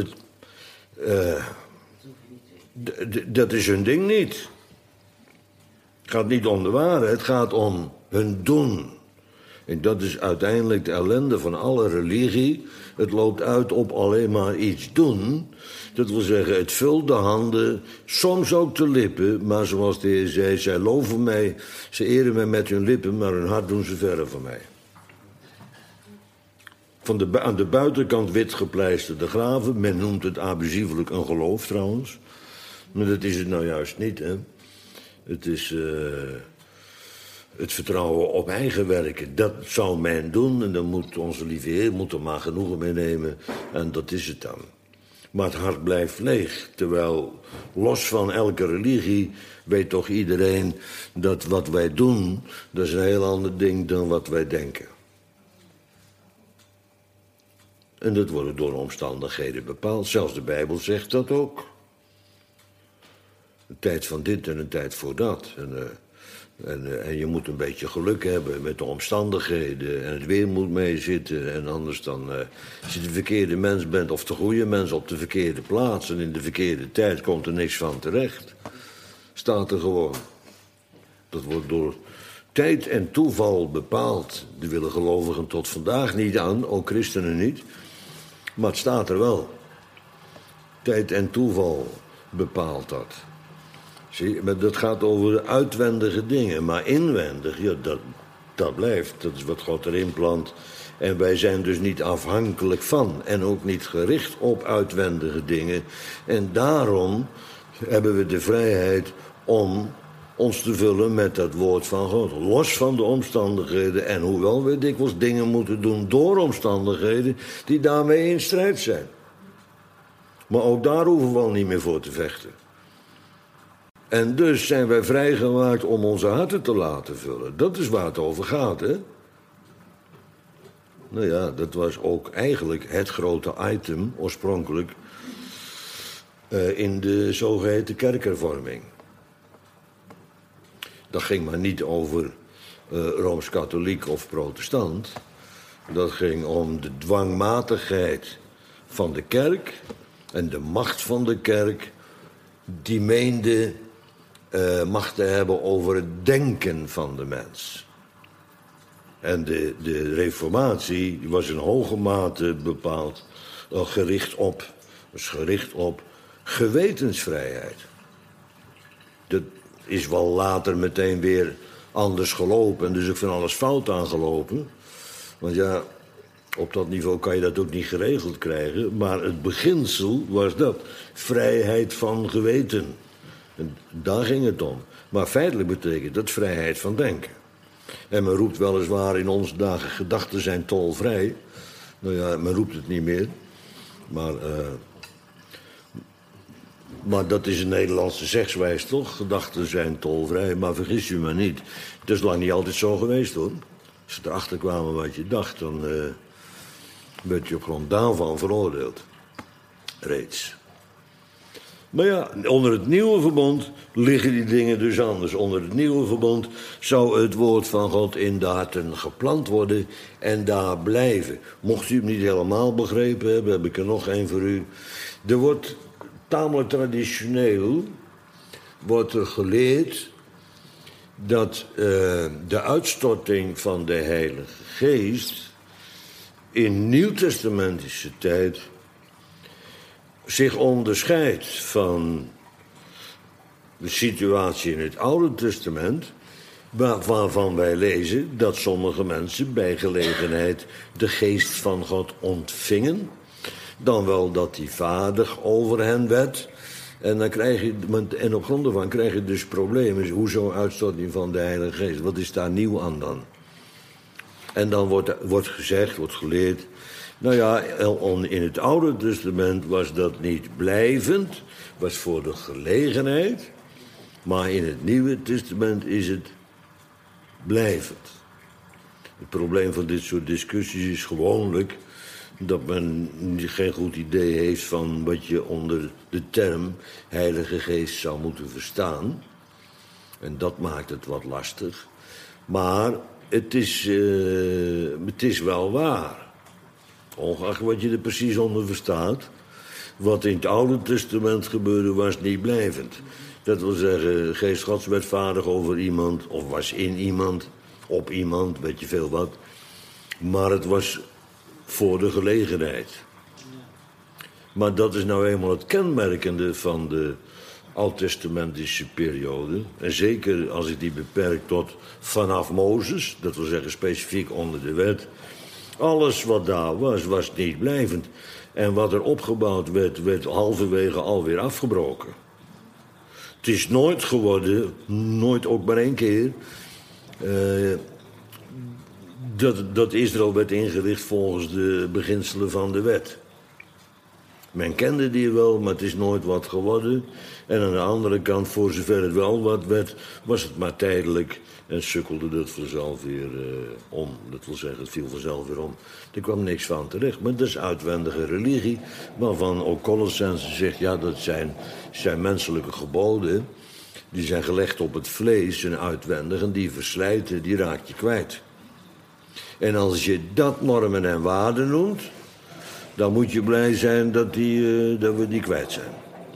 dat is hun ding niet. Het gaat niet om de waarheid, het gaat om hun doen. En dat is uiteindelijk de ellende van alle religie. Het loopt uit op alleen maar iets doen. Dat wil zeggen, het vult de handen, soms ook de lippen. Maar zoals de Heer zei, zij loven mij, ze eren mij met hun lippen, maar hun hart doen ze verre van mij. Aan de buitenkant wit gepleisterde graven. Men noemt het abusievelijk een geloof trouwens. Maar dat is het nou juist niet, hè. Het is het vertrouwen op eigen werken. Dat zou men doen en dan moet onze lieve Heer er maar genoegen mee nemen. En dat is het dan. Maar het hart blijft leeg. Terwijl, los van elke religie, weet toch iedereen dat wat wij doen, dat is een heel ander ding dan wat wij denken. En dat wordt door omstandigheden bepaald. Zelfs de Bijbel zegt dat ook. Een tijd van dit en een tijd voor dat. En je moet een beetje geluk hebben met de omstandigheden. En het weer moet meezitten. En anders dan, als je de verkeerde mens bent of de goede mens op de verkeerde plaats en in de verkeerde tijd, komt er niks van terecht. Staat er gewoon. Dat wordt door tijd en toeval bepaald. Die willen gelovigen tot vandaag niet aan, ook christenen niet. Maar het staat er wel. Tijd en toeval bepaalt dat. Zie, maar dat gaat over uitwendige dingen. Maar inwendig, ja, dat blijft. Dat is wat God erin plant. En wij zijn dus niet afhankelijk van. En ook niet gericht op uitwendige dingen. En daarom hebben we de vrijheid om ons te vullen met dat woord van God. Los van de omstandigheden. En hoewel we dikwijls dingen moeten doen door omstandigheden die daarmee in strijd zijn. Maar ook daar hoeven we al niet meer voor te vechten. En dus zijn wij vrijgemaakt om onze harten te laten vullen. Dat is waar het over gaat, hè? Nou ja, dat was ook eigenlijk het grote item, oorspronkelijk, in de zogeheten kerkhervorming. Dat ging maar niet over Rooms-Katholiek of protestant. Dat ging om de dwangmatigheid van de kerk en de macht van de kerk, die meende macht te hebben over het denken van de mens. En de reformatie die was in hoge mate bepaald gericht op gewetensvrijheid. Dat is wel later meteen weer anders gelopen en dus ook van alles fout aangelopen. Want ja, op dat niveau kan je dat ook niet geregeld krijgen. Maar het beginsel was dat. Vrijheid van geweten. En daar ging het om. Maar feitelijk betekent dat vrijheid van denken. En men roept weliswaar in onze dagen, gedachten zijn tolvrij. Nou ja, men roept het niet meer. Maar dat is een Nederlandse zegswijs, toch? Gedachten zijn tolvrij, maar vergis je maar niet. Het is lang niet altijd zo geweest, hoor. Als ze erachter kwamen wat je dacht, dan werd je op grond daarvan veroordeeld. Reeds. Maar ja, onder het nieuwe verbond liggen die dingen dus anders. Onder het nieuwe verbond zou het woord van God in de harten geplant worden en daar blijven. Mocht u hem niet helemaal begrepen hebben, heb ik er nog één voor u. Er wordt tamelijk traditioneel wordt er geleerd dat de uitstorting van de Heilige Geest in nieuwtestamentische tijd zich onderscheidt van de situatie in het Oude Testament, waarvan wij lezen dat sommige mensen bij gelegenheid de geest van God ontvingen, dan wel dat die vaardig over hen werd. En dan krijg je, en op grond daarvan krijg je dus problemen. Hoezo uitstorting van de Heilige Geest? Wat is daar nieuw aan dan? En dan wordt gezegd, wordt geleerd. Nou ja, in het Oude Testament was dat niet blijvend, was voor de gelegenheid. Maar in het Nieuwe Testament is het blijvend. Het probleem van dit soort discussies is gewoonlijk dat men geen goed idee heeft van wat je onder de term Heilige Geest zou moeten verstaan. En dat maakt het wat lastig. Maar het is wel waar. Ongeacht wat je er precies onder verstaat. Wat in het Oude Testament gebeurde was niet blijvend. Dat wil zeggen, geest Gods werd vaardig over iemand, of was in iemand, op iemand, weet je veel wat. Maar het was voor de gelegenheid. Maar dat is nou eenmaal het kenmerkende van de oud-testamentische periode. En zeker als ik die beperk tot vanaf Mozes, dat wil zeggen specifiek onder de wet. Alles wat daar was, was niet blijvend. En wat er opgebouwd werd, werd halverwege alweer afgebroken. Het is nooit geworden, nooit ook maar één keer, dat Israël werd ingericht volgens de beginselen van de wet. Men kende die wel, maar het is nooit wat geworden. En aan de andere kant, voor zover het wel wat werd, was het maar tijdelijk en sukkelde het vanzelf weer om. Dat wil zeggen, het viel vanzelf weer om. Er kwam niks van terecht. Maar dat is uitwendige religie, waarvan ook Colossense zegt, ja, dat zijn menselijke geboden. Die zijn gelegd op het vlees en uitwendig en die verslijten, die raak je kwijt. En als je dat normen en waarden noemt, dan moet je blij zijn dat we die kwijt zijn.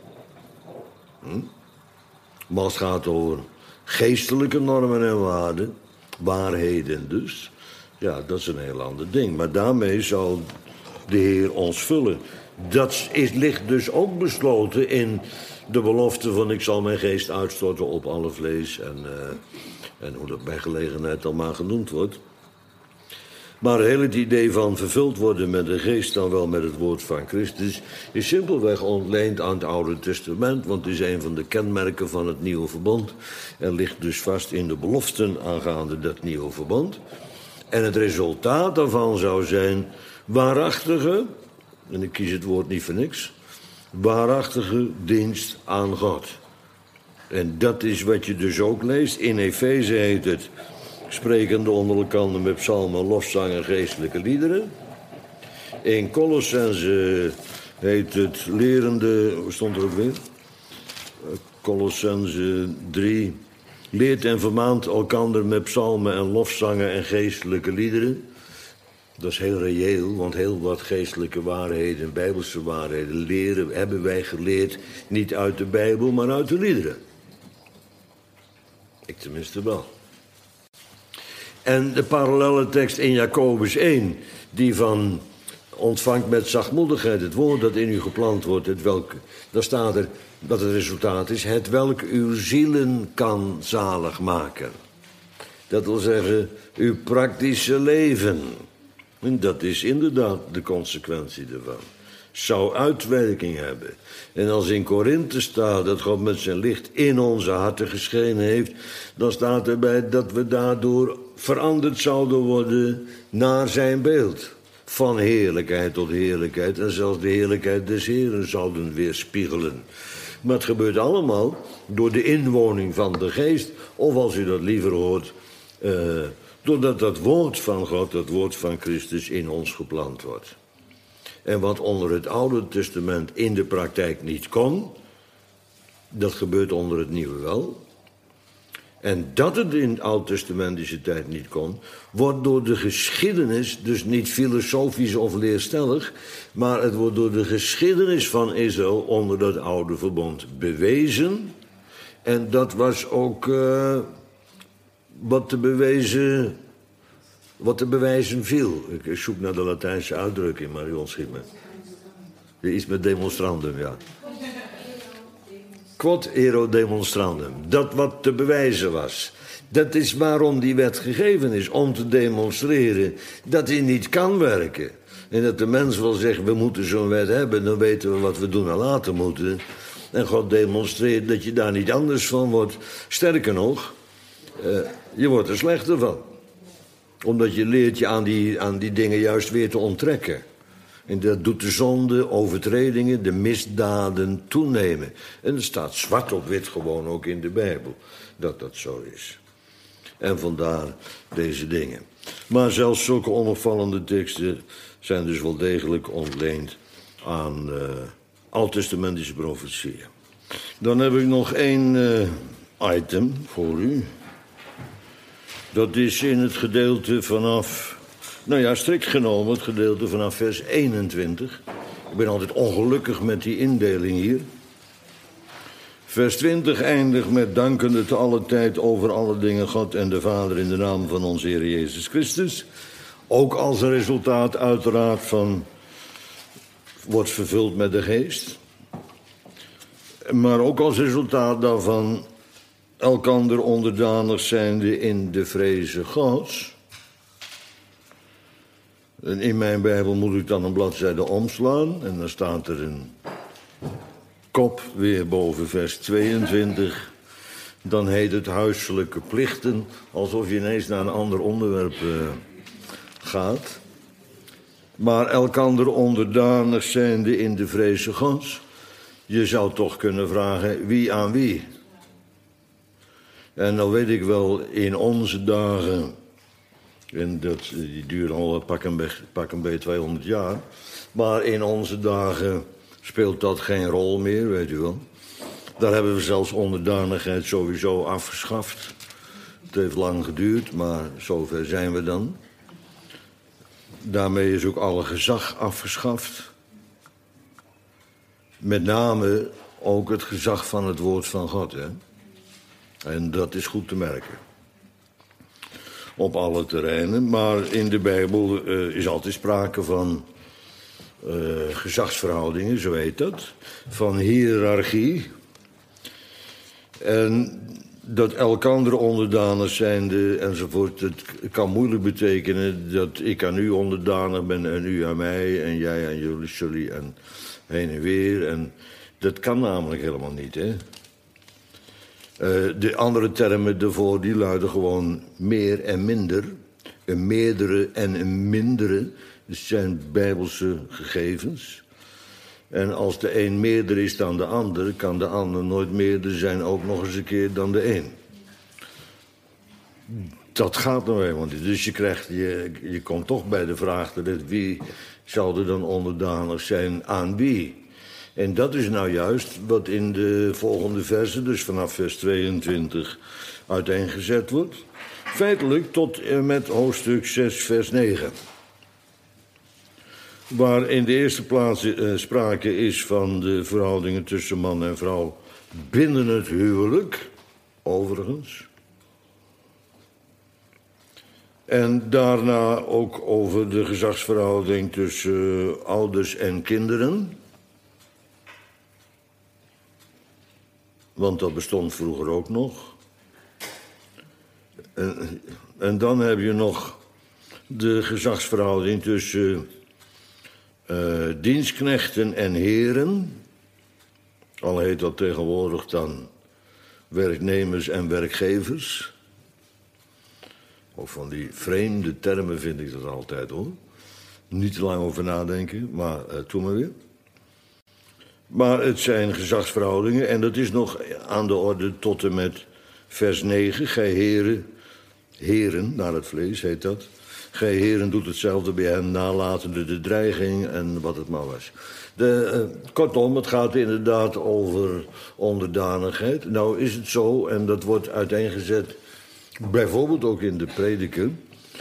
Maar als het gaat over geestelijke normen en waarden, waarheden dus, ja, dat is een heel ander ding. Maar daarmee zal de Heer ons vullen. Dat ligt dus ook besloten in de belofte van ik zal mijn geest uitstorten op alle vlees en hoe dat bij gelegenheid dan maar genoemd wordt. Maar het hele idee van vervuld worden met de geest, dan wel met het woord van Christus, is simpelweg ontleend aan het Oude Testament, want het is een van de kenmerken van het Nieuwe Verbond en ligt dus vast in de beloften aangaande dat Nieuwe Verbond. En het resultaat daarvan zou zijn waarachtige, en ik kies het woord niet voor niks, waarachtige dienst aan God. En dat is wat je dus ook leest. In Efeze heet het sprekende onder elkaar met psalmen, lofzangen, geestelijke liederen. In Colossense heet het lerende, hoe stond er ook weer? Colossense 3. Leert en vermaant elkander met psalmen en lofzangen en geestelijke liederen. Dat is heel reëel, want heel wat geestelijke waarheden, bijbelse waarheden leren, hebben wij geleerd niet uit de Bijbel, maar uit de liederen. Ik tenminste wel. En de parallelle tekst in Jacobus 1, die van ontvangt met zachtmoedigheid het woord dat in u geplant wordt, daar staat er dat het resultaat is, het welk uw zielen kan zalig maken. Dat wil zeggen, uw praktische leven. En dat is inderdaad de consequentie ervan. Zou uitwerking hebben. En als in Korinthe staat dat God met zijn licht in onze harten geschenen heeft, dan staat erbij dat we daardoor veranderd zouden worden naar zijn beeld. Van heerlijkheid tot heerlijkheid en zelfs de heerlijkheid des Heeren zouden weerspiegelen. Maar het gebeurt allemaal door de inwoning van de geest, of als u dat liever hoort, doordat dat woord van God, dat woord van Christus in ons geplant wordt. En wat onder het Oude Testament in de praktijk niet kon, dat gebeurt onder het Nieuwe wel. En dat het in de Oud-testamentische tijd niet kon, wordt door de geschiedenis, dus niet filosofisch of leerstellig, maar het wordt door de geschiedenis van Israël onder dat oude verbond bewezen. En dat was ook wat te bewijzen viel. Ik zoek naar de Latijnse uitdrukking, maar u ontschiet me. Iets met demonstrandum, ja. Quod ero demonstrandum. Dat wat te bewijzen was. Dat is waarom die wet gegeven is. Om te demonstreren dat die niet kan werken. En dat de mens wel zegt, we moeten zo'n wet hebben. Dan weten we wat we doen en laten moeten. En God demonstreert dat je daar niet anders van wordt. Sterker nog, je wordt er slechter van. Omdat je leert je aan die dingen juist weer te onttrekken. En dat doet de zonde, overtredingen, de misdaden toenemen. En er staat zwart op wit gewoon ook in de Bijbel dat dat zo is. En vandaar deze dingen. Maar zelfs zulke onopvallende teksten zijn dus wel degelijk ontleend aan Oud-testamentische profetieën. Dan heb ik nog één item voor u. Dat is in het gedeelte vanaf, strikt genomen het gedeelte vanaf vers 21. Ik ben altijd ongelukkig met die indeling hier. Vers 20 eindigt met dankende te alle tijd over alle dingen God en de Vader in de naam van onze Heer Jezus Christus. Ook als een resultaat uiteraard van wordt vervuld met de geest. Maar ook als resultaat daarvan elkander onderdanig zijnde in de vreze Gods. En in mijn Bijbel moet ik dan een bladzijde omslaan. En dan staat er een kop weer boven vers 22. Dan heet het huiselijke plichten. Alsof je ineens naar een ander onderwerp gaat. Maar elkander onderdanig zijnde in de vreze Gods. Je zou toch kunnen vragen, wie aan wie? En dan weet ik wel, in onze dagen, en die duren al pak een beetje 200 jaar, maar in onze dagen speelt dat geen rol meer, weet u wel. Daar hebben we zelfs onderdanigheid sowieso afgeschaft. Het heeft lang geduurd, maar zover zijn we dan. Daarmee is ook alle gezag afgeschaft. Met name ook het gezag van het woord van God, hè. En dat is goed te merken. Op alle terreinen. Maar in de Bijbel is altijd sprake van gezagsverhoudingen, zo heet dat. Van hiërarchie. En dat elkander onderdanig zijnde enzovoort. Het kan moeilijk betekenen dat ik aan u onderdanig ben en u aan mij en jij aan jullie en heen en weer. En dat kan namelijk helemaal niet, hè. De andere termen daarvoor die luiden gewoon meer en minder. Een meerdere en een mindere. Dat zijn bijbelse gegevens. En als de een meerder is dan de ander, kan de ander nooit meerder zijn, ook nog eens een keer dan de een. Dat gaat nou helemaal niet. Dus je komt toch bij de vraag terecht, wie zou er dan onderdanig zijn aan wie? En dat is nou juist wat in de volgende versen, dus vanaf vers 22, uiteengezet wordt. Feitelijk tot en met hoofdstuk 6, vers 9. Waar in de eerste plaats sprake is van de verhoudingen tussen man en vrouw binnen het huwelijk, overigens. En daarna ook over de gezagsverhouding tussen ouders en kinderen. Want dat bestond vroeger ook nog. En dan heb je nog de gezagsverhouding tussen dienstknechten en heren. Al heet dat tegenwoordig dan werknemers en werkgevers. Ook van die vreemde termen vind ik dat altijd, hoor. Niet te lang over nadenken, maar doe maar weer. Maar het zijn gezagsverhoudingen en dat is nog aan de orde tot en met vers 9. Gij heren, naar het vlees heet dat. Gij heren doet hetzelfde bij hen, nalatende de dreiging en wat het maar was. Kortom, het gaat inderdaad over onderdanigheid. Nou is het zo, en dat wordt uiteengezet, bijvoorbeeld ook in de prediker,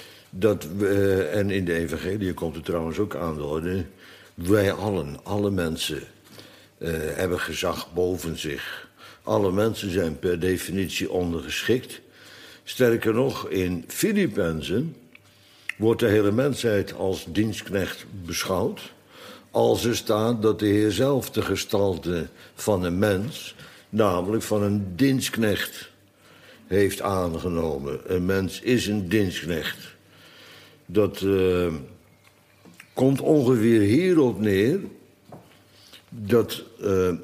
en in de evangelie komt het trouwens ook aan de orde. Wij alle mensen hebben gezag boven zich. Alle mensen zijn per definitie ondergeschikt. Sterker nog, in Filippenzen wordt de hele mensheid als dienstknecht beschouwd, als er staat dat de Heer zelf de gestalte van een mens, namelijk van een dienstknecht, heeft aangenomen. Een mens is een dienstknecht. Dat komt ongeveer hierop neer dat de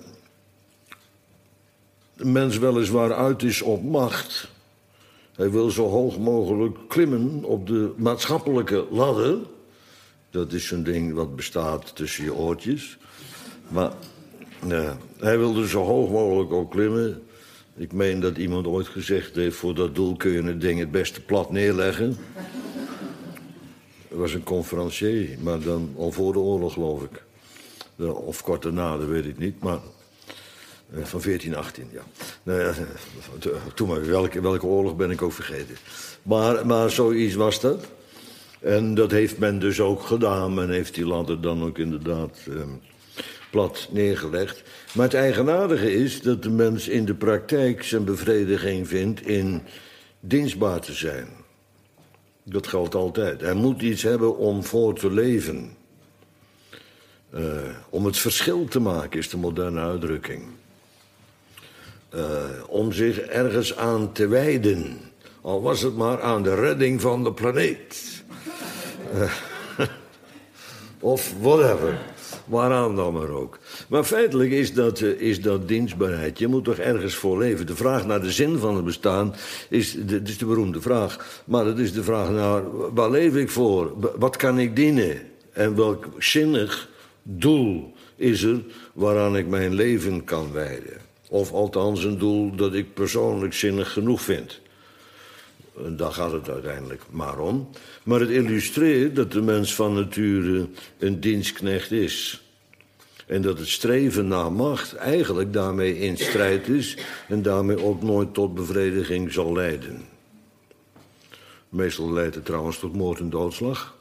mens weliswaar uit is op macht. Hij wil zo hoog mogelijk klimmen op de maatschappelijke ladder. Dat is zo'n ding wat bestaat tussen je oortjes. Maar hij wil er zo hoog mogelijk op klimmen. Ik meen dat iemand ooit gezegd heeft, voor dat doel kun je het ding het beste plat neerleggen. Dat was een conferencier, maar dan al voor de oorlog, geloof ik. Of kort daarna, dat weet ik niet, maar van 1418, ja. Toen maar, welke oorlog ben ik ook vergeten. Maar zoiets was dat. En dat heeft men dus ook gedaan. Men heeft die ladder dan ook inderdaad plat neergelegd. Maar het eigenaardige is dat de mens in de praktijk zijn bevrediging vindt in dienstbaar te zijn. Dat geldt altijd. Hij moet iets hebben om voor te leven. Om het verschil te maken is de moderne uitdrukking. Om zich ergens aan te wijden. Al was het maar aan de redding van de planeet. Of whatever. Waaraan dan maar ook. Maar feitelijk is dat dienstbaarheid. Je moet toch ergens voor leven. De vraag naar de zin van het bestaan is de beroemde vraag. Maar dat is de vraag naar, waar leef ik voor? Wat kan ik dienen? En welk zinnig doel is er waaraan ik mijn leven kan wijden? Of althans een doel dat ik persoonlijk zinnig genoeg vind. Daar gaat het uiteindelijk maar om. Maar het illustreert dat de mens van nature een dienstknecht is. En dat het streven naar macht eigenlijk daarmee in strijd is en daarmee ook nooit tot bevrediging zal leiden. Meestal leidt het trouwens tot moord en doodslag.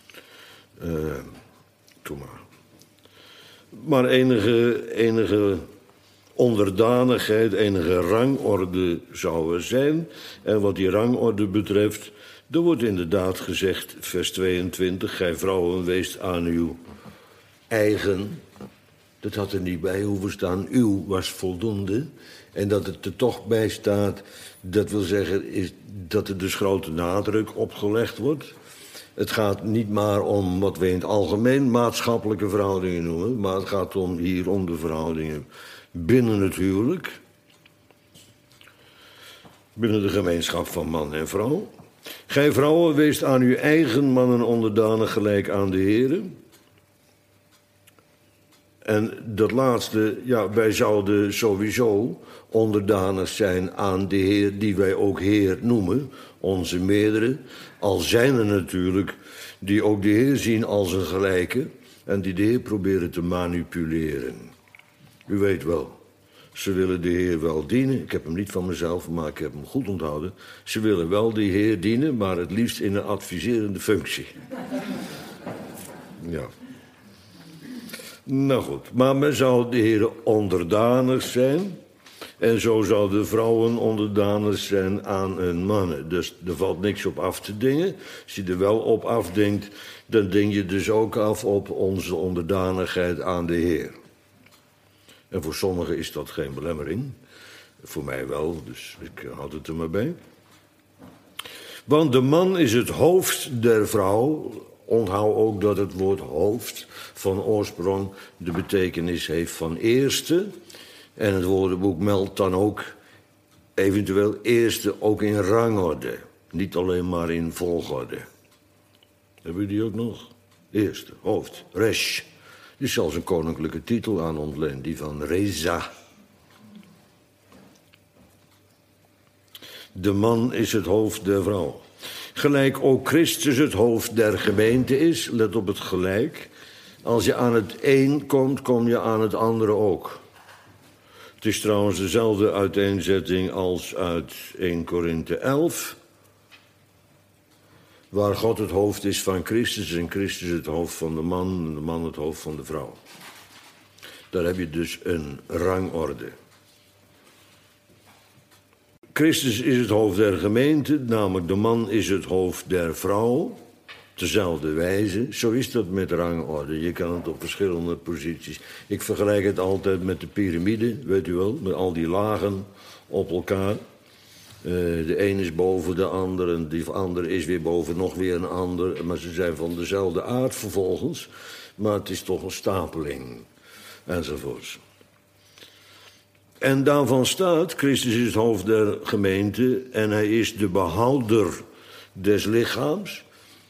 Doe maar. Maar enige onderdanigheid, enige rangorde zou er zijn. En wat die rangorde betreft, er wordt inderdaad gezegd, vers 22... gij vrouwen, weest aan uw eigen. Dat had er niet bij hoeven staan. Uw was voldoende. En dat het er toch bij staat, dat wil zeggen is dat er dus grote nadruk opgelegd wordt. Het gaat niet maar om wat we in het algemeen maatschappelijke verhoudingen noemen, maar het gaat hier om de verhoudingen binnen het huwelijk. Binnen de gemeenschap van man en vrouw. Gij vrouwen, weest aan uw eigen mannen onderdanig gelijk aan de Heere. En dat laatste, ja, wij zouden sowieso onderdanig zijn aan de Heer, die wij ook Heer noemen, onze meerdere. Al zijn er natuurlijk die ook de Heer zien als een gelijke en die de Heer proberen te manipuleren. U weet wel. Ze willen de Heer wel dienen. Ik heb hem niet van mezelf, maar ik heb hem goed onthouden. Ze willen wel de Heer dienen, maar het liefst in een adviserende functie. Ja. Nou goed, maar men zou de Heer onderdanig zijn. En zo zouden vrouwen onderdanig zijn aan hun mannen. Dus er valt niks op af te dingen. Als je er wel op afdingt, dan ding je dus ook af op onze onderdanigheid aan de Heer. En voor sommigen is dat geen belemmering. Voor mij wel, dus ik houd het er maar bij. Want de man is het hoofd der vrouw. Onthoud ook dat het woord hoofd van oorsprong de betekenis heeft van eerste. En het woordenboek meldt dan ook eventueel eerste ook in rangorde. Niet alleen maar in volgorde. Hebben we die ook nog? Eerste, hoofd, resh. Er is zelfs een koninklijke titel aan ontleend, die van Reza. De man is het hoofd der vrouw. Gelijk ook Christus het hoofd der gemeente is, let op het gelijk. Als je aan het een komt, kom je aan het andere ook. Het is trouwens dezelfde uiteenzetting als uit 1 Korinthe 11... waar God het hoofd is van Christus en Christus het hoofd van de man en de man het hoofd van de vrouw. Daar heb je dus een rangorde. Christus is het hoofd der gemeente, namelijk de man is het hoofd der vrouw. Dezelfde wijze. Zo is dat met rangorde. Je kan het op verschillende posities. Ik vergelijk het altijd met de piramide, weet u wel, met al die lagen op elkaar. De een is boven de ander en die ander is weer boven nog weer een ander. Maar ze zijn van dezelfde aard vervolgens. Maar het is toch een stapeling. Enzovoorts. En daarvan staat, Christus is het hoofd der gemeente en hij is de behouder des lichaams.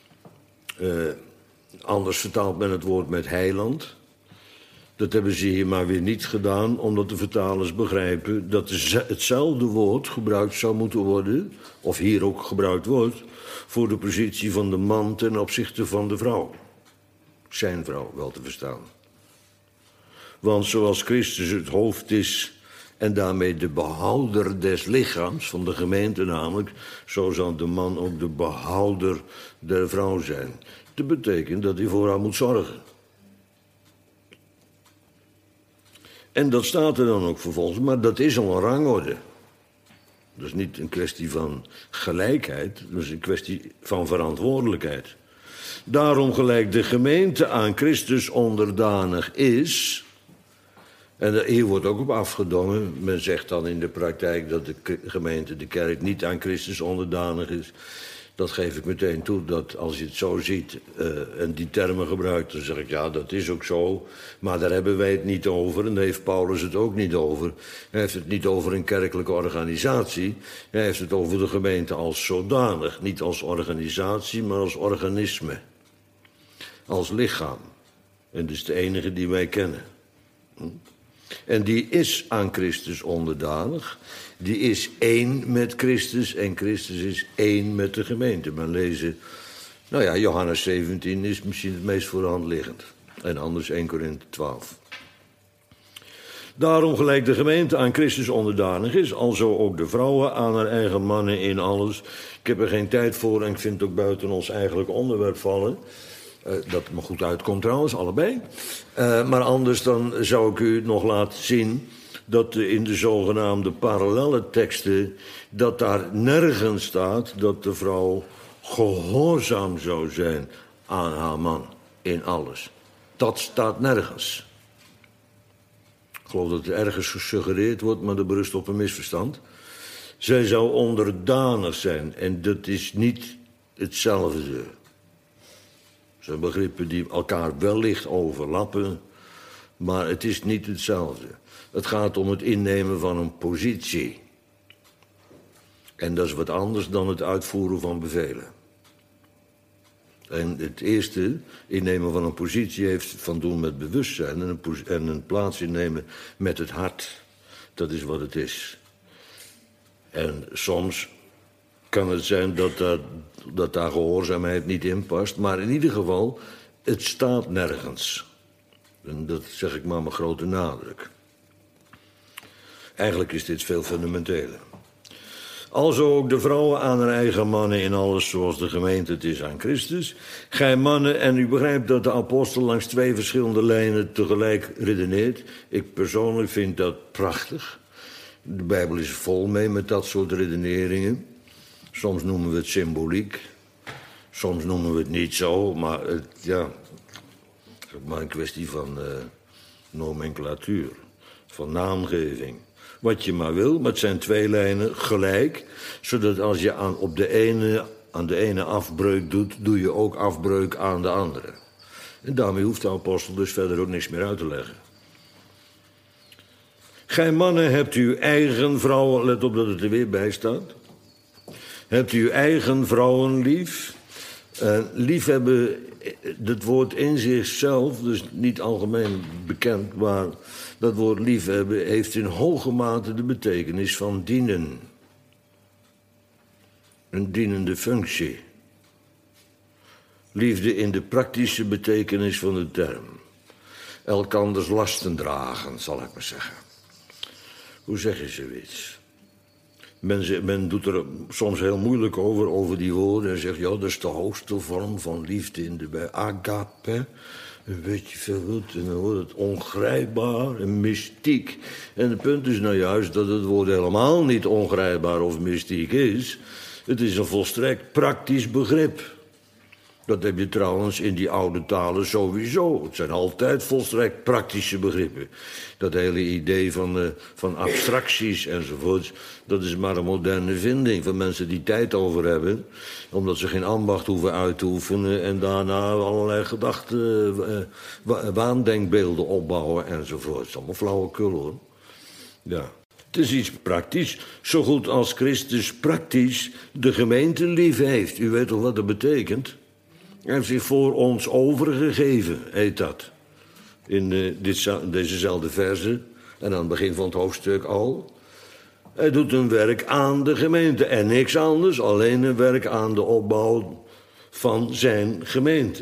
Anders vertaalt men het woord met heiland. Dat hebben ze hier maar weer niet gedaan, omdat de vertalers begrijpen dat hetzelfde woord gebruikt zou moeten worden, of hier ook gebruikt wordt, voor de positie van de man ten opzichte van de vrouw. Zijn vrouw, wel te verstaan. Want zoals Christus het hoofd is en daarmee de behouder des lichaams, van de gemeente namelijk, zo zal de man ook de behouder der vrouw zijn. Dat betekent dat hij voor haar moet zorgen. En dat staat er dan ook vervolgens, maar dat is al een rangorde. Dat is niet een kwestie van gelijkheid, dat is een kwestie van verantwoordelijkheid. Daarom gelijk de gemeente aan Christus onderdanig is. En hier wordt ook op afgedongen. Men zegt dan in de praktijk dat de gemeente, de kerk, niet aan Christus onderdanig is. Dat geef ik meteen toe, dat als je het zo ziet en die termen gebruikt, dan zeg ik, ja, dat is ook zo. Maar daar hebben wij het niet over en daar heeft Paulus het ook niet over. Hij heeft het niet over een kerkelijke organisatie. Hij heeft het over de gemeente als zodanig. Niet als organisatie, maar als organisme. Als lichaam. En dat is de enige die wij kennen. En die is aan Christus onderdanig. Die is één met Christus en Christus is één met de gemeente. Maar lezen, nou ja, Johannes 17 is misschien het meest voor de hand liggend. En anders 1 Korinthe 12. Daarom gelijk de gemeente aan Christus onderdanig is, alzo ook de vrouwen aan haar eigen mannen in alles. Ik heb er geen tijd voor en ik vind het ook buiten ons eigenlijk onderwerp vallen. Dat me goed uitkomt trouwens, allebei. Maar anders dan zou ik u nog laten zien dat in de zogenaamde parallelle teksten, dat daar nergens staat dat de vrouw gehoorzaam zou zijn aan haar man in alles. Dat staat nergens. Ik geloof dat het ergens gesuggereerd wordt, maar dat berust op een misverstand. Zij zou onderdanig zijn en dat is niet hetzelfde. Dat zijn begrippen die elkaar wellicht overlappen, maar het is niet hetzelfde. Het gaat om het innemen van een positie. En dat is wat anders dan het uitvoeren van bevelen. En het eerste, innemen van een positie, heeft van doen met bewustzijn en een plaats innemen met het hart. Dat is wat het is. En soms kan het zijn dat daar gehoorzaamheid niet in past, maar in ieder geval, het staat nergens. En dat zeg ik maar met grote nadruk. Eigenlijk is dit veel fundamenteler. Alzo ook de vrouwen aan haar eigen mannen in alles zoals de gemeente het is aan Christus. Gij mannen, en u begrijpt dat de apostel langs 2 verschillende lijnen tegelijk redeneert. Ik persoonlijk vind dat prachtig. De Bijbel is vol mee met dat soort redeneringen. Soms noemen we het symboliek. Soms noemen we het niet zo, maar het is maar een kwestie van nomenclatuur, van naamgeving. Wat je maar wil, maar het zijn 2 lijnen gelijk, zodat als je aan de ene afbreuk doet, doe je ook afbreuk aan de andere. En daarmee hoeft de apostel dus verder ook niks meer uit te leggen. Gij mannen hebt uw eigen vrouwen, let op dat het er weer bij staat. Hebt uw eigen vrouwen lief. Liefhebben, dat woord in zichzelf, dus niet algemeen bekend, maar dat woord liefhebben heeft in hoge mate de betekenis van dienen. Een dienende functie. Liefde in de praktische betekenis van de term. Elkanders lasten dragen, zal ik maar zeggen. Hoe zeg je zoiets? Men doet er soms heel moeilijk over die woorden en zegt, ja, dat is de hoogste vorm van liefde in de Bijbel. Agape, een beetje verwoed en dan wordt het ongrijpbaar en mystiek. En het punt is nou juist dat het woord helemaal niet ongrijpbaar of mystiek is. Het is een volstrekt praktisch begrip. Dat heb je trouwens in die oude talen sowieso. Het zijn altijd volstrekt praktische begrippen. Dat hele idee van abstracties enzovoorts, dat is maar een moderne vinding van mensen die tijd over hebben, omdat ze geen ambacht hoeven uit te oefenen en daarna allerlei gedachten, waandenkbeelden opbouwen enzovoort. Het is allemaal flauwekul, hoor. Ja. Het is iets praktisch, zo goed als Christus praktisch de gemeente lief heeft. U weet toch wat dat betekent? Hij heeft zich voor ons overgegeven, heet dat. In dezezelfde verse, en aan het begin van het hoofdstuk al. Hij doet een werk aan de gemeente en niks anders, alleen een werk aan de opbouw van zijn gemeente.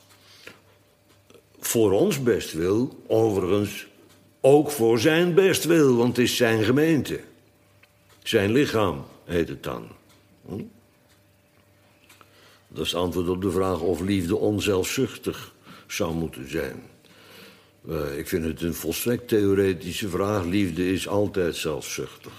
Voor ons bestwil, overigens ook voor zijn bestwil, want het is zijn gemeente. Zijn lichaam heet het dan. Dat is antwoord op de vraag of liefde onzelfzuchtig zou moeten zijn. Ik vind het een volstrekt theoretische vraag. Liefde is altijd zelfzuchtig.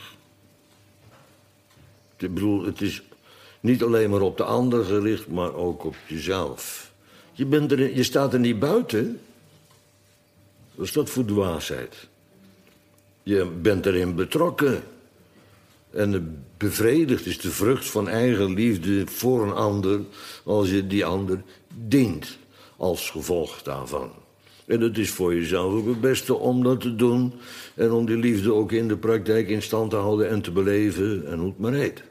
Ik bedoel, het is niet alleen maar op de ander gericht, maar ook op jezelf. Je staat er niet buiten. Wat is dat voor dwaasheid? Je bent erin betrokken. En bevredigd is de vrucht van eigen liefde voor een ander als je die ander dient als gevolg daarvan. En het is voor jezelf ook het beste om dat te doen en om die liefde ook in de praktijk in stand te houden en te beleven en hoe het maar heet.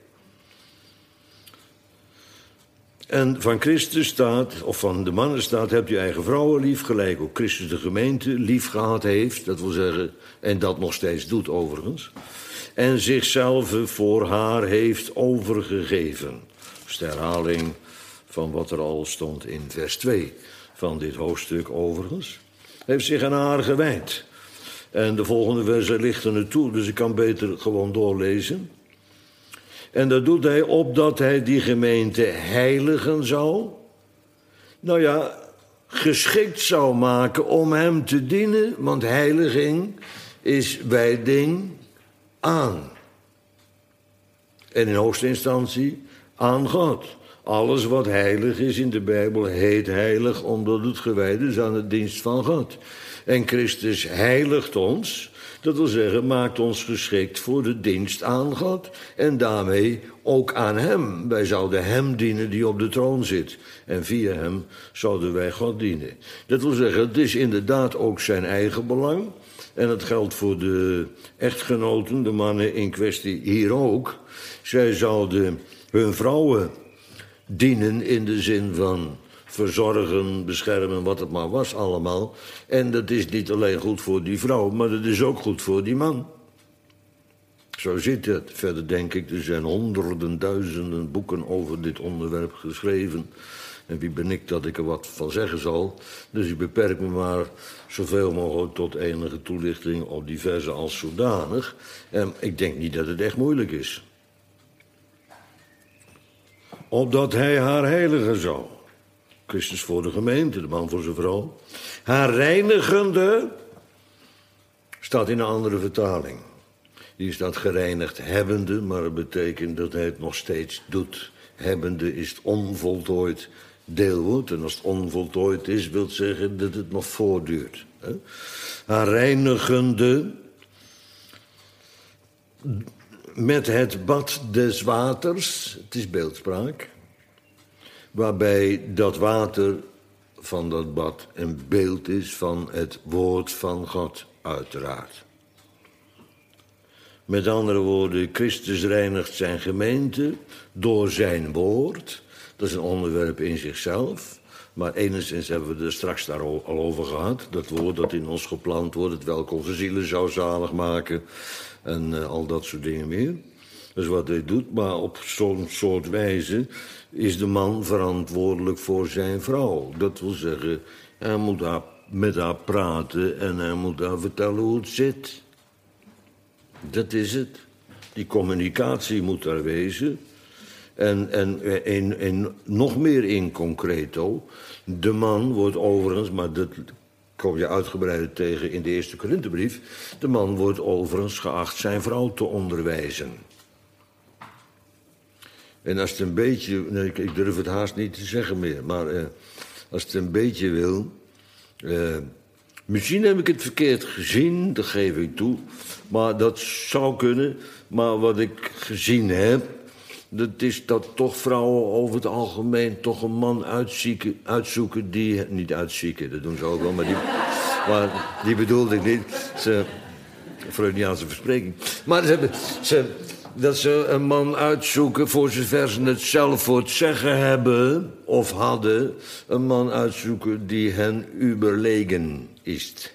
En van Christus staat, of van de mannen staat, hebt u eigen vrouwen lief, gelijk ook Christus de gemeente lief gehad heeft, dat wil zeggen, en dat nog steeds doet overigens, en zichzelf voor haar heeft overgegeven. Dat is de herhaling van wat er al stond in vers 2 van dit hoofdstuk overigens. Heeft zich aan haar gewijd. En de volgende versen lichten het toe, dus ik kan beter gewoon doorlezen. En dat doet hij opdat hij die gemeente heiligen zou. Nou ja, geschikt zou maken om hem te dienen, want heiliging is wijding aan. En in hoogste instantie aan God. Alles wat heilig is in de Bijbel heet heilig omdat het gewijd is aan de dienst van God. En Christus heiligt ons Dat wil zeggen, maakt ons geschikt voor de dienst aan God en daarmee ook aan hem. Wij zouden hem dienen die op de troon zit. En via hem zouden wij God dienen. Dat wil zeggen, het is inderdaad ook zijn eigen belang. En dat geldt voor de echtgenoten, de mannen in kwestie hier ook. Zij zouden hun vrouwen dienen in de zin van verzorgen, beschermen, wat het maar was allemaal. En dat is niet alleen goed voor die vrouw, maar dat is ook goed voor die man. Zo zit het. Verder denk ik, er zijn honderden, duizenden boeken over dit onderwerp geschreven. En wie ben ik dat ik er wat van zeggen zal. Dus ik beperk me maar zoveel mogelijk tot enige toelichting op die verzen als zodanig. En ik denk niet dat het echt moeilijk is. Opdat hij haar heiligen zou. Christus voor de gemeente, de man voor zijn vrouw. Haar reinigende, staat in een andere vertaling. Hier staat gereinigd hebbende, maar dat betekent dat hij het nog steeds doet. Hebbende is het onvoltooid deelwoord. En als het onvoltooid is, wil het zeggen dat het nog voortduurt. Haar reinigende met het bad des waters, het is beeldspraak, waarbij dat water van dat bad een beeld is van het woord van God, uiteraard. Met andere woorden, Christus reinigt zijn gemeente door zijn woord. Dat is een onderwerp in zichzelf. Maar enigszins hebben we er straks daar al over gehad. Dat woord dat in ons geplant wordt, het welk onze zielen zou zalig maken. En al dat soort dingen meer. Dat is wat hij doet, maar op zo'n soort wijze is de man verantwoordelijk voor zijn vrouw. Dat wil zeggen, hij moet met haar praten en hij moet haar vertellen hoe het zit. Dat is het. Die communicatie moet er wezen. En nog meer in concreto. De man wordt overigens, maar dat kom je uitgebreid tegen in de eerste Korinthebrief. De man wordt overigens geacht zijn vrouw te onderwijzen. En als het een beetje, nee, ik durf het haast niet te zeggen meer, maar als het een beetje wil. Misschien heb ik het verkeerd gezien, dat geef ik toe. Maar dat zou kunnen. Maar wat ik gezien heb, dat is dat toch vrouwen over het algemeen toch een man uitzoeken die... Niet uitzieken, dat doen ze ook wel, maar die bedoelde ik niet. Freudiaanse verspreking. Maar dat ze een man uitzoeken, voor zover ze het zelf voor het zeggen hebben of hadden, een man uitzoeken die hen überlegen is.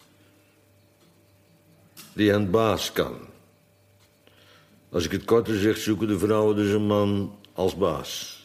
Die hen baas kan. Als ik het korter zeg, zoeken de vrouwen dus een man als baas.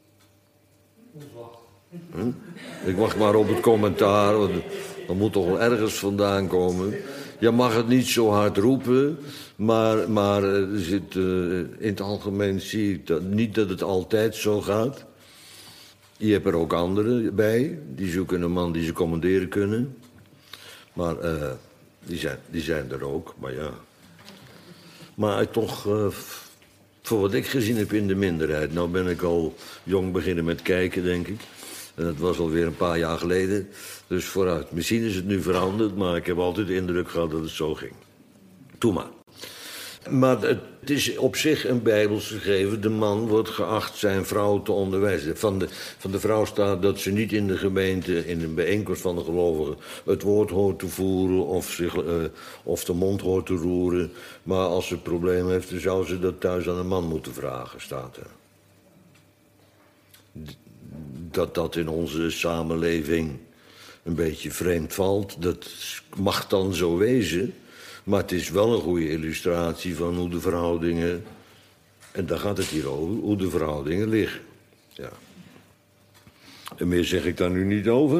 Ik wacht maar op het commentaar, want dat moet toch wel ergens vandaan komen. Je mag het niet zo hard roepen, maar er zit, in het algemeen zie ik dat, niet dat het altijd zo gaat. Je hebt er ook anderen bij, die zoeken een man die ze commanderen kunnen. Maar die zijn er ook, maar ja. Maar toch, voor wat ik gezien heb in de minderheid. Nou ben ik al jong beginnen met kijken, denk ik. En dat was alweer een paar jaar geleden. Dus vooruit. Misschien is het nu veranderd, maar ik heb altijd de indruk gehad dat het zo ging. Doe maar. Maar het is op zich een Bijbels gegeven. De man wordt geacht zijn vrouw te onderwijzen. Van de vrouw staat dat ze niet in de gemeente, in een bijeenkomst van de gelovigen, het woord hoort te voeren of de mond hoort te roeren. Maar als ze een probleem heeft, dan zou ze dat thuis aan een man moeten vragen, staat er. Dat in onze samenleving een beetje vreemd valt, dat mag dan zo wezen. Maar het is wel een goede illustratie van hoe de verhoudingen, en daar gaat het hier over, hoe de verhoudingen liggen. Ja. En meer zeg ik daar nu niet over.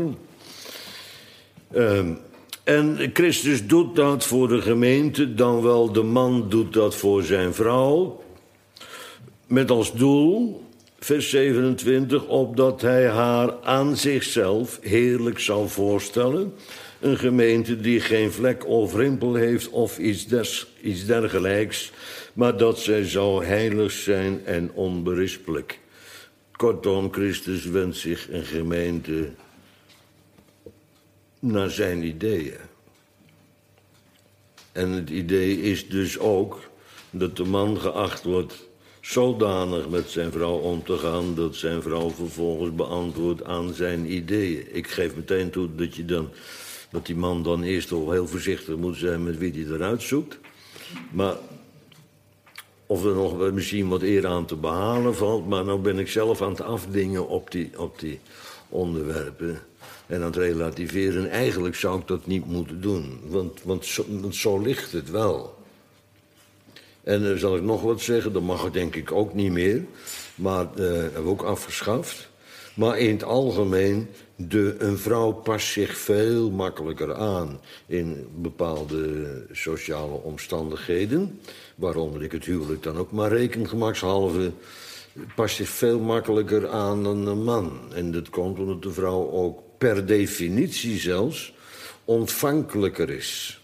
En Christus doet dat voor de gemeente, dan wel de man doet dat voor zijn vrouw. Met als doel, vers 27, opdat hij haar aan zichzelf heerlijk zal voorstellen. Een gemeente die geen vlek of rimpel heeft of iets dergelijks, maar dat zij zou heilig zijn en onberispelijk. Kortom, Christus wenst zich een gemeente naar zijn ideeën. En het idee is dus ook dat de man geacht wordt zodanig met zijn vrouw om te gaan dat zijn vrouw vervolgens beantwoordt aan zijn ideeën. Ik geef meteen toe dat die man dan eerst al heel voorzichtig moet zijn met wie hij eruit zoekt. Maar of er nog misschien wat eer aan te behalen valt, maar nou ben ik zelf aan het afdingen op die onderwerpen en aan het relativeren. Eigenlijk zou ik dat niet moeten doen, want zo ligt het wel. En dan zal ik nog wat zeggen, dat mag het denk ik ook niet meer. Maar hebben we ook afgeschaft. Maar in het algemeen, een vrouw past zich veel makkelijker aan in bepaalde sociale omstandigheden. Waaronder ik het huwelijk dan ook maar rekengemakshalve. Past zich veel makkelijker aan dan een man. En dat komt omdat de vrouw ook per definitie zelfs ontvankelijker is.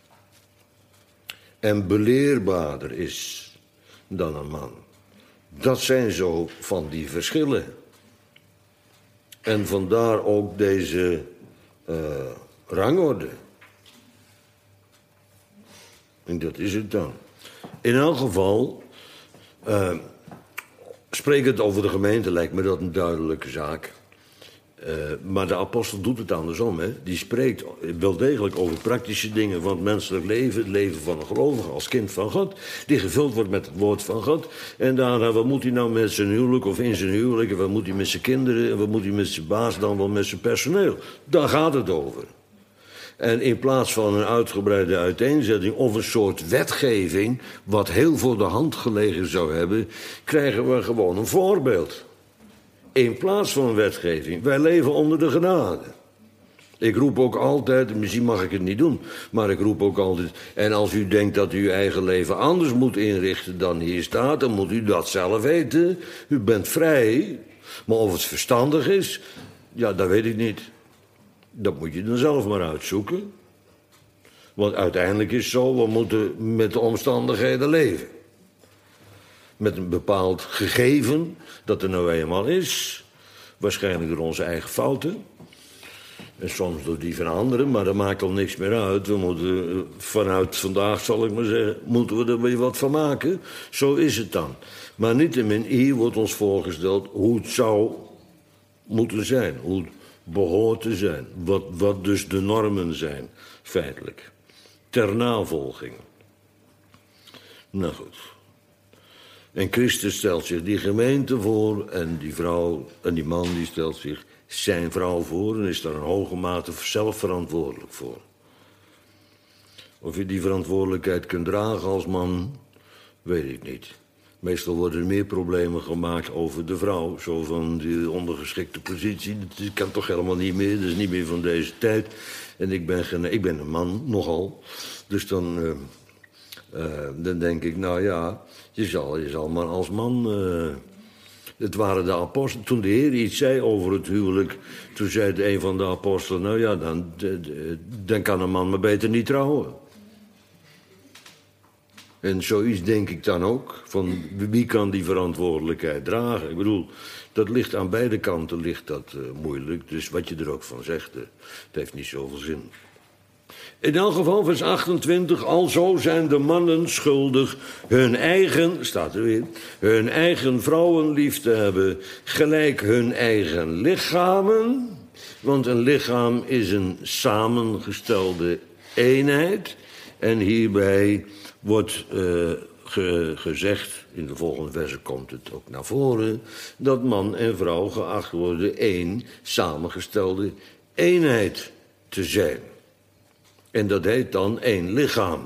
En beleerbaarder is dan een man. Dat zijn zo van die verschillen. En vandaar ook deze rangorde. En dat is het dan. In elk geval, spreek het over de gemeente, lijkt me dat een duidelijke zaak. Maar de apostel doet het andersom. Hè? Die spreekt wel degelijk over praktische dingen van het menselijk leven. Het leven van een gelovige als kind van God. Die gevuld wordt met het woord van God. En daarna, wat moet hij nou met zijn huwelijk of in zijn huwelijk? En wat moet hij met zijn kinderen? En wat moet hij met zijn baas dan wel met zijn personeel? Daar gaat het over. En in plaats van een uitgebreide uiteenzetting of een soort wetgeving, wat heel voor de hand gelegen zou hebben, krijgen we gewoon een voorbeeld. In plaats van een wetgeving. Wij leven onder de genade. Ik roep ook altijd, misschien mag ik het niet doen, maar ik roep ook altijd, en als u denkt dat u uw eigen leven anders moet inrichten dan hier staat, dan moet u dat zelf weten. U bent vrij, maar of het verstandig is, ja, dat weet ik niet. Dat moet je dan zelf maar uitzoeken. Want uiteindelijk is het zo, we moeten met de omstandigheden leven. Met een bepaald gegeven dat er nou eenmaal is. Waarschijnlijk door onze eigen fouten. En soms door die van anderen, maar dat maakt al niks meer uit. We moeten vanuit vandaag, zal ik maar zeggen, moeten we er weer wat van maken. Zo is het dan. Maar niettemin, hier wordt ons voorgesteld hoe het zou moeten zijn. Hoe het behoort te zijn. Wat dus de normen zijn, feitelijk. Ter navolging. Nou goed. En Christus stelt zich die gemeente voor en die vrouw en die man die stelt zich zijn vrouw voor en is daar een hoge mate zelf verantwoordelijk voor. Of je die verantwoordelijkheid kunt dragen als man, weet ik niet. Meestal worden er meer problemen gemaakt over de vrouw. Zo van die ondergeschikte positie, dat kan toch helemaal niet meer. Dat is niet meer van deze tijd. En ik ben een man, nogal. Dus dan denk ik, nou ja, je zal maar als man. Het waren de apostelen. Toen de Heer iets zei over het huwelijk, toen zei een van de apostelen, nou ja, dan kan een man maar beter niet trouwen. En zoiets denk ik dan ook, van wie kan die verantwoordelijkheid dragen? Ik bedoel, dat ligt aan beide kanten moeilijk. Dus wat je er ook van zegt, het heeft niet zoveel zin. In elk geval, vers 28, alzo zijn de mannen schuldig hun eigen, staat er weer, hun eigen vrouwen lief te hebben, gelijk hun eigen lichamen. Want een lichaam is een samengestelde eenheid. En hierbij wordt gezegd, in de volgende verse komt het ook naar voren, dat man en vrouw geacht worden één samengestelde eenheid te zijn. En dat heet dan één lichaam.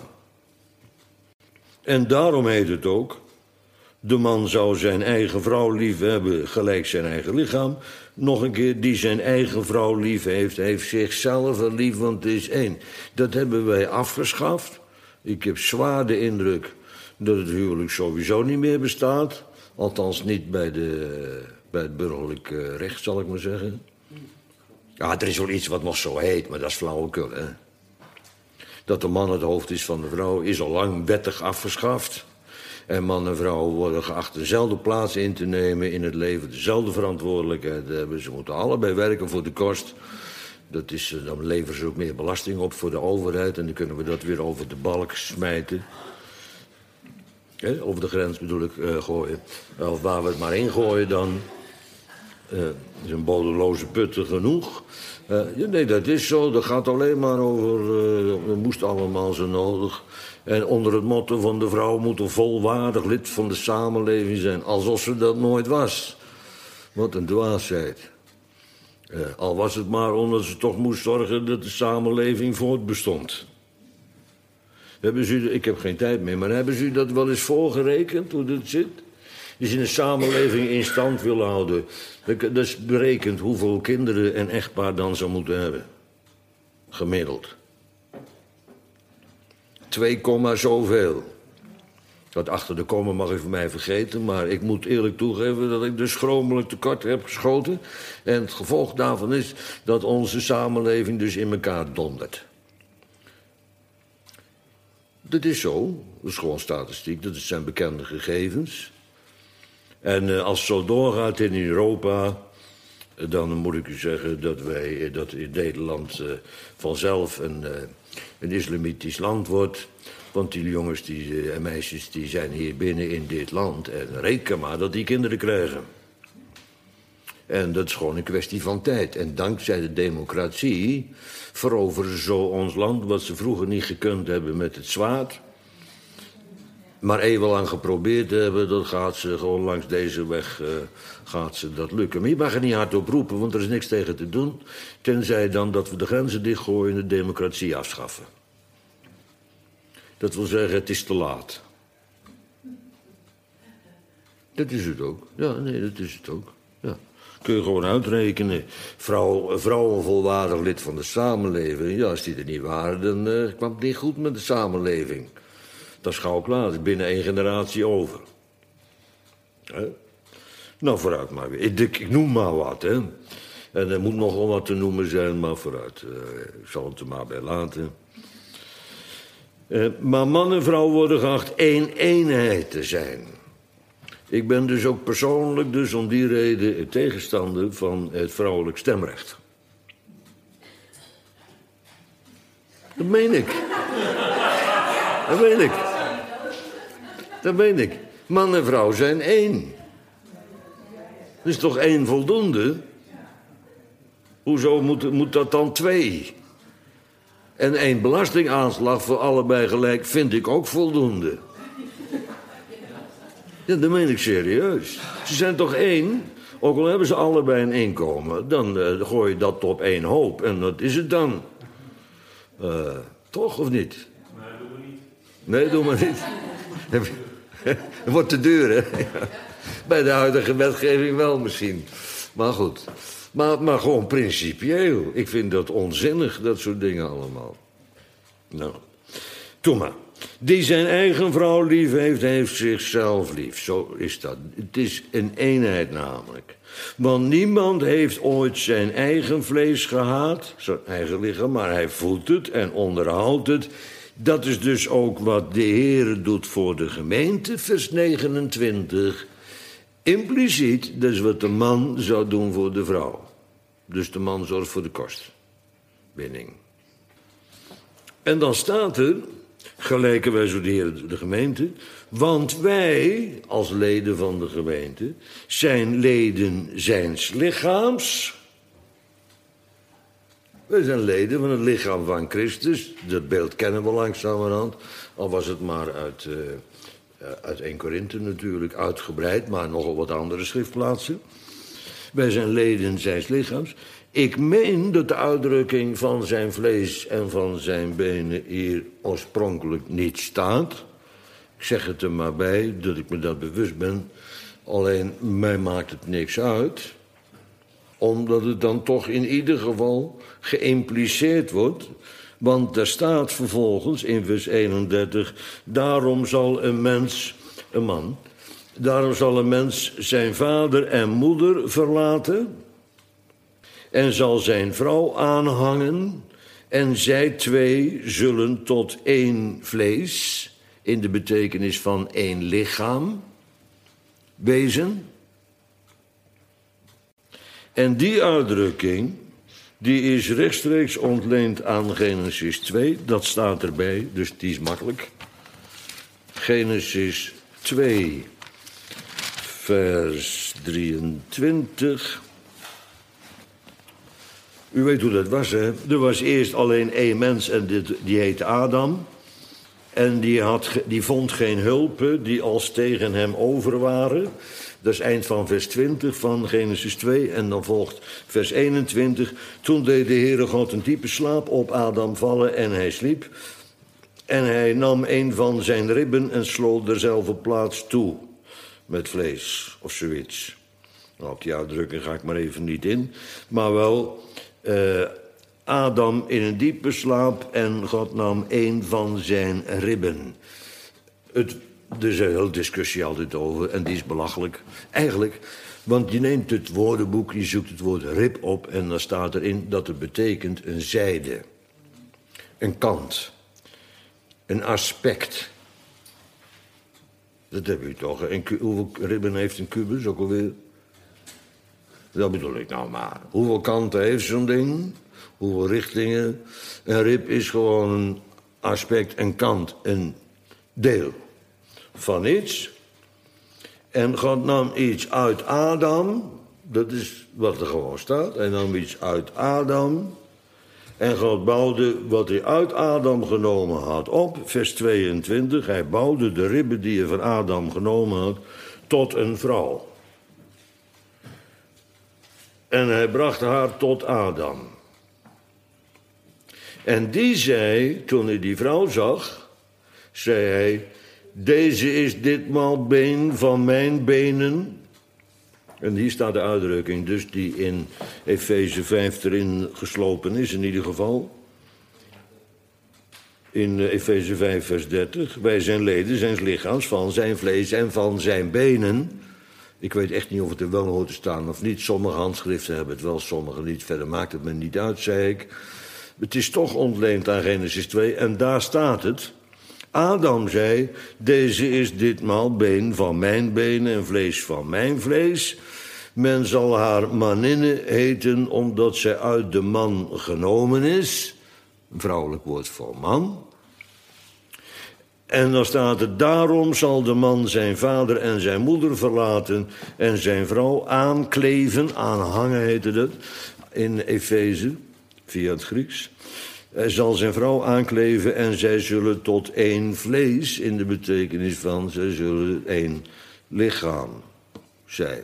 En daarom heet het ook, de man zou zijn eigen vrouw lief hebben, gelijk zijn eigen lichaam. Nog een keer, die zijn eigen vrouw lief heeft, heeft zichzelf lief, want het is één. Dat hebben wij afgeschaft. Ik heb zwaar de indruk dat het huwelijk sowieso niet meer bestaat. Althans niet bij het burgerlijk recht, zal ik maar zeggen. Ja, er is wel iets wat nog zo heet, maar dat is flauwekul, hè. Dat de man het hoofd is van de vrouw is al lang wettig afgeschaft. En man en vrouw worden geacht dezelfde plaats in te nemen in het leven, dezelfde verantwoordelijkheid te hebben. Ze moeten allebei werken voor de kost. Dan leveren ze ook meer belasting op voor de overheid. En dan kunnen we dat weer over de balk smijten. Over de grens bedoel ik, gooien. Of waar we het maar ingooien dan. Is een bodeloze putten genoeg. Nee, dat is zo. Dat gaat alleen maar over... dat moest allemaal zo nodig. En onder het motto van de vrouw moet een volwaardig lid van de samenleving zijn. Alsof ze dat nooit was. Wat een dwaasheid. Al was het maar omdat ze toch moest zorgen dat de samenleving voortbestond. Ik heb geen tijd meer, maar hebben u dat wel eens voorgerekend, hoe dat zit? Als je een samenleving in stand wil houden, dat is berekend hoeveel kinderen een echtpaar dan zou moeten hebben. Gemiddeld. 2, zoveel. Dat achter de komma mag u van mij vergeten, maar ik moet eerlijk toegeven dat ik dus schromelijk tekort heb geschoten. En het gevolg daarvan is dat onze samenleving dus in elkaar dondert. Dat is zo, dat is gewoon statistiek, dat zijn bekende gegevens. En als het zo doorgaat in Europa, dan moet ik u zeggen dat in Nederland vanzelf een islamitisch land wordt. Want die jongens en meisjes die zijn hier binnen in dit land. En reken maar dat die kinderen krijgen. En dat is gewoon een kwestie van tijd. En dankzij de democratie veroveren ze zo ons land... wat ze vroeger niet gekund hebben met het zwaard. Maar eeuwenlang geprobeerd hebben, dat gaat ze gewoon langs deze weg gaat ze dat lukken. Maar je mag er niet hard op roepen, want er is niks tegen te doen. Tenzij dan dat we de grenzen dichtgooien en de democratie afschaffen. Dat wil zeggen, het is te laat. Dat is het ook. Ja, nee, dat is het ook. Ja. Kun je gewoon uitrekenen. Vrouw een volwaardig lid van de samenleving. Ja, als die er niet waren, dan kwam het niet goed met de samenleving. Dat is gauw klaar. Dat is binnen 1 generatie over. Nou, vooruit maar weer. Ik noem maar wat, hè. En er moet nog wel wat te noemen zijn, maar vooruit. Ik zal het er maar bij laten. Maar man en vrouw worden geacht 1 eenheid te zijn. Ik ben dus ook persoonlijk, dus om die reden, tegenstander van het vrouwelijk stemrecht. Dat meen ik. Dat meen ik. Man en vrouw zijn 1. Er is toch 1 voldoende? Hoezo moet dat dan 2? En 1 belastingaanslag voor allebei gelijk vind ik ook voldoende. Ja, dat meen ik serieus. Ze zijn toch 1? Ook al hebben ze allebei een inkomen, dan gooi je dat op 1 hoop. En dat is het dan. Toch, of niet? Nee, doe maar niet. Dat wordt te duur, hè? Bij de huidige wetgeving wel misschien. Maar goed. Maar gewoon principieel. Ik vind dat onzinnig, dat soort dingen allemaal. Nou, doe maar. Die zijn eigen vrouw lief heeft, heeft zichzelf lief. Zo is dat. Het is een eenheid namelijk. Want niemand heeft ooit zijn eigen vlees gehaat, zijn eigen lichaam, maar hij voedt het en onderhoudt het. Dat is dus ook wat de Heer doet voor de gemeente, vers 29. Impliciet, dat is wat de man zou doen voor de vrouw. Dus de man zorgt voor de kostwinning. En dan staat er, gelijken wij zo de Heer de gemeente, want wij, als leden van de gemeente, zijn leden zijns lichaams. Wij zijn leden van het lichaam van Christus. Dat beeld kennen we langzamerhand. Al was het maar uit 1 Korinthe natuurlijk uitgebreid, maar nogal wat andere schriftplaatsen. Wij zijn leden zijns lichaams. Ik meen dat de uitdrukking van zijn vlees en van zijn benen hier oorspronkelijk niet staat. Ik zeg het er maar bij, dat ik me dat bewust ben. Alleen, mij maakt het niks uit. Omdat het dan toch in ieder geval geïmpliceerd wordt. Want er staat vervolgens in vers 31... daarom zal een mens zijn vader en moeder verlaten... en zal zijn vrouw aanhangen... en zij 2 zullen tot 1 vlees... in de betekenis van 1 lichaam wezen. En die uitdrukking Die is rechtstreeks ontleend aan Genesis 2. Dat staat erbij, dus die is makkelijk. Genesis 2, vers 23. U weet hoe dat was, hè? Er was eerst alleen één mens en die heette Adam. En die vond geen hulpen die als tegen hem over waren. Dat is eind van vers 20 van Genesis 2. En dan volgt vers 21. Toen deed de Heere God een diepe slaap op Adam vallen en hij sliep. En hij nam een van zijn ribben en sloot derzelfde plaats toe. Met vlees of zoiets. Nou, op die uitdrukking ga ik maar even niet in. Maar wel... Adam in een diepe slaap en God nam een van zijn ribben. Er is een hele discussie altijd over en die is belachelijk. Eigenlijk, want je neemt het woordenboek, je zoekt het woord rib op... en dan staat erin dat het betekent een zijde. Een kant. Een aspect. Dat heb je toch. Hoeveel ribben heeft een kubus ook alweer? Dat bedoel ik nou maar. Hoeveel kanten heeft zo'n ding? Hoeveel richtingen? Een rib is gewoon een aspect, een kant, een deel van iets. En God nam iets uit Adam. Dat is wat er gewoon staat. Hij nam iets uit Adam. En God bouwde wat hij uit Adam genomen had op. Vers 22. Hij bouwde de ribben die hij van Adam genomen had tot een vrouw. En hij bracht haar tot Adam. En die zei, toen hij die vrouw zag, zei hij... Deze is ditmaal been van mijn benen. En hier staat de uitdrukking dus die in Efeze 5 erin geslopen is in ieder geval. In Efeze 5 vers 30. Wij zijn leden zijn lichaams van zijn vlees en van zijn benen... Ik weet echt niet of het er wel hoort te staan of niet. Sommige handschriften hebben het wel, sommige niet. Verder maakt het me niet uit, zei ik. Het is toch ontleend aan Genesis 2 en daar staat het. Adam zei, deze is ditmaal been van mijn benen en vlees van mijn vlees. Men zal haar maninne heten omdat zij uit de man genomen is. Een vrouwelijk woord voor man. En dan staat het, daarom zal de man zijn vader en zijn moeder verlaten... en zijn vrouw aankleven, aanhangen heette dat, in Efeze, via het Grieks. Hij zal zijn vrouw aankleven en zij zullen tot één vlees... in de betekenis van, zij zullen één lichaam zijn.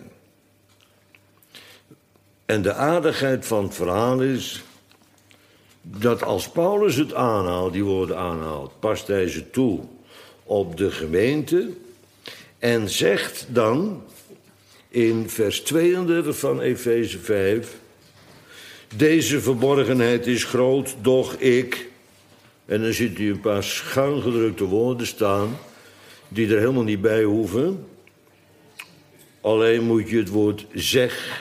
En de aardigheid van het verhaal is... dat als Paulus het aanhaalt, die woorden aanhaalt... past hij ze toe op de gemeente... en zegt dan in vers 32 van Efeze 5... deze verborgenheid is groot, doch ik... en dan ziet u een paar schuingedrukte woorden staan... die er helemaal niet bij hoeven. Alleen moet je het woord zeg...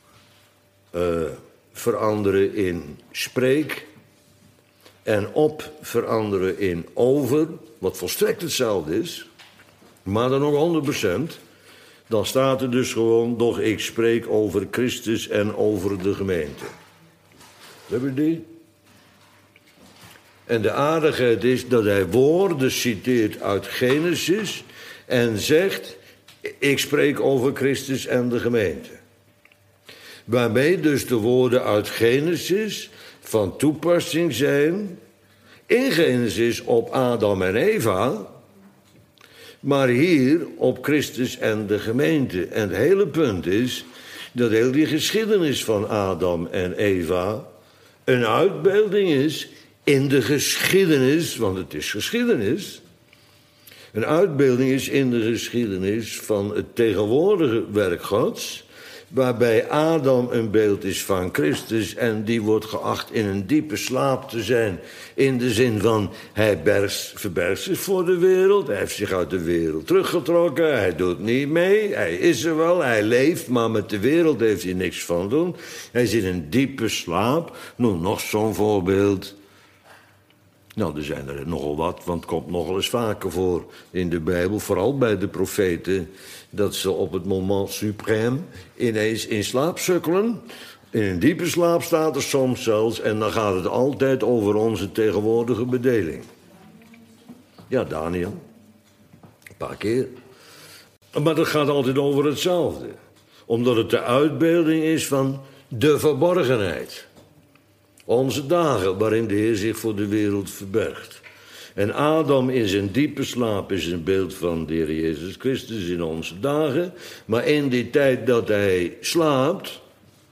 veranderen in spreek... en op veranderen in over, wat volstrekt hetzelfde is... maar dan nog 100%... dan staat er dus gewoon... doch ik spreek over Christus en over de gemeente. Hebben we die? En de aardigheid is dat hij woorden citeert uit Genesis... en zegt, ik spreek over Christus en de gemeente. Waarmee dus de woorden uit Genesis van toepassing zijn... in Genesis op Adam en Eva... maar hier op Christus en de gemeente. En het hele punt is dat heel die geschiedenis van Adam en Eva... een uitbeelding is in de geschiedenis, want het is geschiedenis... een uitbeelding is in de geschiedenis van het tegenwoordige werk Gods... waarbij Adam een beeld is van Christus... en die wordt geacht in een diepe slaap te zijn... in de zin van, hij verbergt zich voor de wereld... hij heeft zich uit de wereld teruggetrokken... hij doet niet mee, hij is er wel, hij leeft... maar met de wereld heeft hij niks van doen. Hij zit in een diepe slaap. Noem nog zo'n voorbeeld... Nou, er zijn er nogal wat, want het komt nogal eens vaker voor in de Bijbel... vooral bij de profeten, dat ze op het moment suprême ineens in slaap sukkelen... In een diepe slaap staat er soms zelfs, en dan gaat het altijd over onze tegenwoordige bedeling. Ja, Daniel. Een paar keer. Maar dat gaat altijd over hetzelfde. Omdat het de uitbeelding is van de verborgenheid. Onze dagen waarin de Heer zich voor de wereld verbergt. En Adam in zijn diepe slaap is een beeld van de Heer Jezus Christus in onze dagen. Maar in die tijd dat hij slaapt,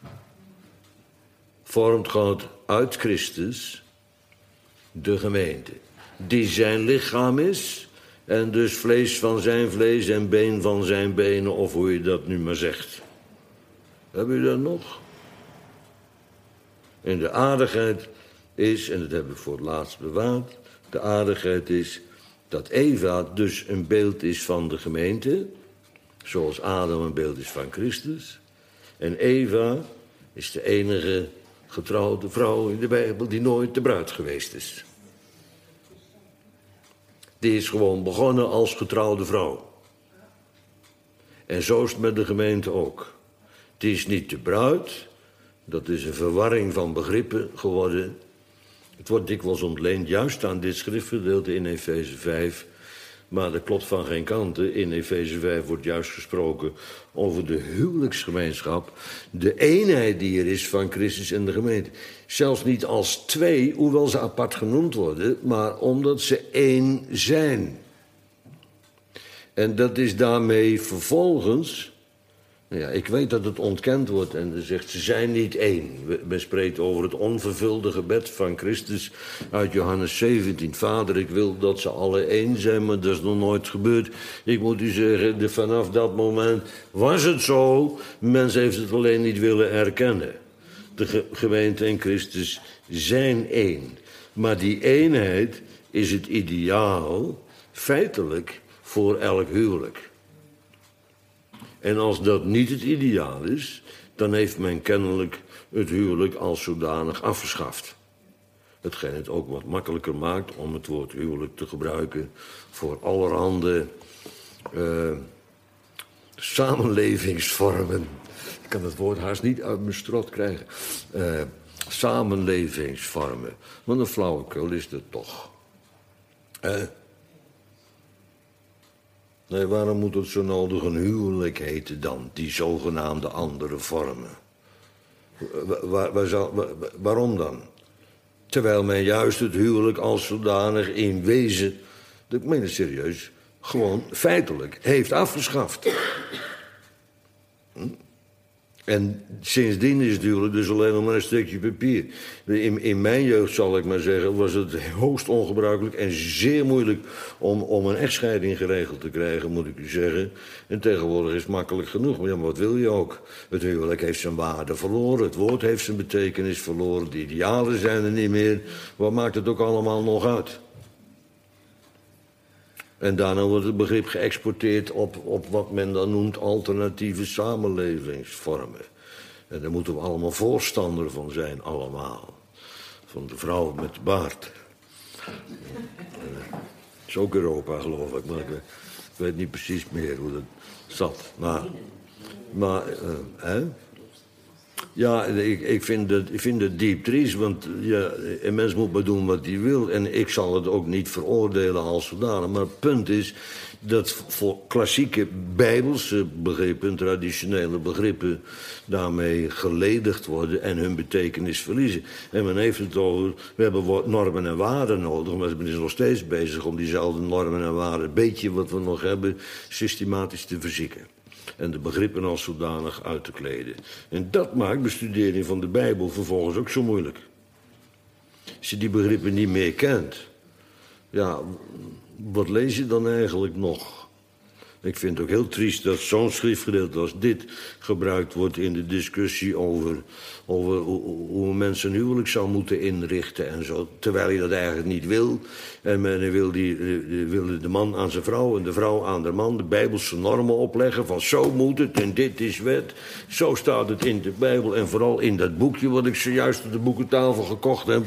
vormt God uit Christus de gemeente. Die zijn lichaam is en dus vlees van zijn vlees en been van zijn benen, of hoe je dat nu maar zegt. Hebben jullie dat nog? En de aardigheid is, en dat heb ik voor het laatst bewaard, de aardigheid is dat Eva dus een beeld is van de gemeente, zoals Adam een beeld is van Christus. En Eva is de enige getrouwde vrouw in de Bijbel die nooit de bruid geweest is. Die is gewoon begonnen als getrouwde vrouw. En zo is het met de gemeente ook. Die is niet de bruid, dat is een verwarring van begrippen geworden. Het wordt dikwijls ontleend juist aan dit schriftgedeelte in Efeze 5. Maar dat klopt van geen kanten. In Efeze 5 wordt juist gesproken over de huwelijksgemeenschap. De eenheid die er is van Christus en de gemeente. Zelfs niet als twee, hoewel ze apart genoemd worden, maar omdat ze één zijn. En dat is daarmee vervolgens. Nou ja, ik weet dat het ontkend wordt en er zegt ze zijn niet één. Men spreekt over het onvervulde gebed van Christus uit Johannes 17. Vader, ik wil dat ze alle één zijn, maar dat is nog nooit gebeurd. Ik moet u zeggen, vanaf dat moment was het zo. Mens heeft het alleen niet willen erkennen. De gemeente en Christus zijn één. Maar die eenheid is het ideaal, feitelijk, voor elk huwelijk. En als dat niet het ideaal is, dan heeft men kennelijk het huwelijk als zodanig afgeschaft. Hetgeen het ook wat makkelijker maakt om het woord huwelijk te gebruiken voor allerhande samenlevingsvormen. Ik kan het woord haast niet uit mijn strot krijgen. Samenlevingsvormen. Want een flauwekul is dat toch. Nee, waarom moet het zo nodig een huwelijk heten dan, die zogenaamde andere vormen? Waarom dan? Terwijl men juist het huwelijk als zodanig in wezen, ik meen het serieus, gewoon feitelijk heeft afgeschaft. En sindsdien is het huwelijk dus alleen nog maar een stukje papier. In mijn jeugd, zal ik maar zeggen, was het hoogst ongebruikelijk en zeer moeilijk om een echtscheiding geregeld te krijgen, moet ik u zeggen. En tegenwoordig is het makkelijk genoeg. Maar ja, maar wat wil je ook? Het huwelijk heeft zijn waarde verloren, het woord heeft zijn betekenis verloren, de idealen zijn er niet meer. Wat maakt het ook allemaal nog uit? En daarna wordt het begrip geëxporteerd op wat men dan noemt alternatieve samenlevingsvormen. En daar moeten we allemaal voorstander van zijn, allemaal. Van de vrouw met de baard. Dat is ook Europa, geloof ik, maar ik weet niet precies meer hoe dat zat. Maar hè? Ja, ik vind het diep triest, want ja, een mens moet maar doen wat hij wil. En ik zal het ook niet veroordelen als zodanig. Maar het punt is dat voor klassieke bijbelse begrippen, traditionele begrippen, daarmee geledigd worden en hun betekenis verliezen. En men heeft het over, we hebben normen en waarden nodig, maar men is nog steeds bezig om diezelfde normen en waarden, het beetje wat we nog hebben, systematisch te verzieken. En de begrippen als zodanig uit te kleden. En dat maakt bestudering van de Bijbel vervolgens ook zo moeilijk. Als je die begrippen niet meer kent, ja, wat lees je dan eigenlijk nog? Ik vind het ook heel triest dat zo'n schriftgedeelte als dit gebruikt wordt in de discussie over hoe een mens een huwelijk zou moeten inrichten en zo. Terwijl je dat eigenlijk niet wil. En men wil de man aan zijn vrouw en de vrouw aan de man de Bijbelse normen opleggen van zo moet het en dit is wet. Zo staat het in de Bijbel en vooral in dat boekje wat ik zojuist op de boekentafel gekocht heb.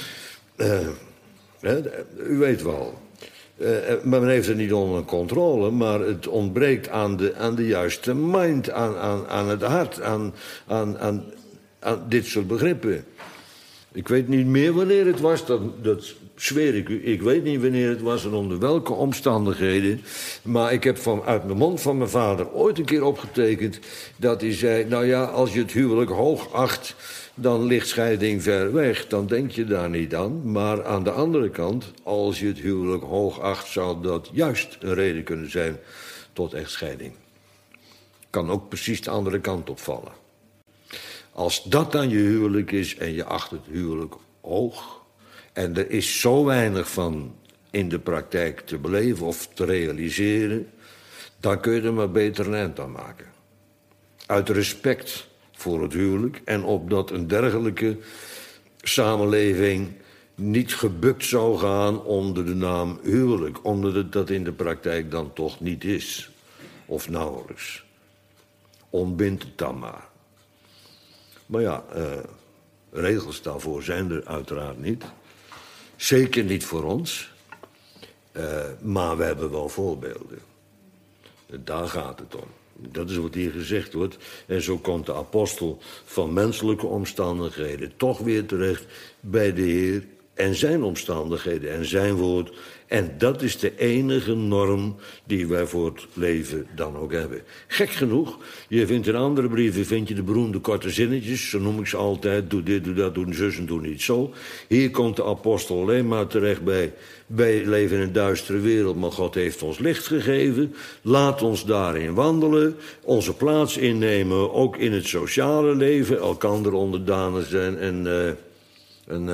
U weet wel. Maar men heeft het niet onder controle, maar het ontbreekt aan de juiste mind, aan het hart, aan dit soort begrippen. Ik weet niet meer wanneer het was, dat zweer ik u. Ik weet niet wanneer het was en onder welke omstandigheden. Maar ik heb uit de mond van mijn vader ooit een keer opgetekend dat hij zei, nou ja, als je het huwelijk hoog acht, dan ligt scheiding ver weg. Dan denk je daar niet aan. Maar aan de andere kant, als je het huwelijk hoog acht, zou dat juist een reden kunnen zijn tot echtscheiding. Kan ook precies de andere kant opvallen. Als dat dan je huwelijk is en je acht het huwelijk hoog, en er is zo weinig van in de praktijk te beleven of te realiseren, dan kun je er maar beter een eind aan maken. Uit respect voor het huwelijk en opdat een dergelijke samenleving niet gebukt zou gaan onder de naam huwelijk, omdat het dat in de praktijk dan toch niet is, of nauwelijks. Ontbind het dan maar. Maar ja, regels daarvoor zijn er uiteraard niet. Zeker niet voor ons. Maar we hebben wel voorbeelden. Daar gaat het om. Dat is wat hier gezegd wordt. En zo komt de apostel van menselijke omstandigheden toch weer terecht bij de Heer en zijn omstandigheden en zijn woord. En dat is de enige norm die wij voor het leven dan ook hebben. Gek genoeg, je vindt in andere brieven de beroemde korte zinnetjes, zo noem ik ze altijd, doe dit, doe dat, doe zus en doe niet zo. Hier komt de apostel alleen maar terecht bij, wij leven in een duistere wereld, maar God heeft ons licht gegeven. Laat ons daarin wandelen, onze plaats innemen, ook in het sociale leven, elkander onderdanig zijn en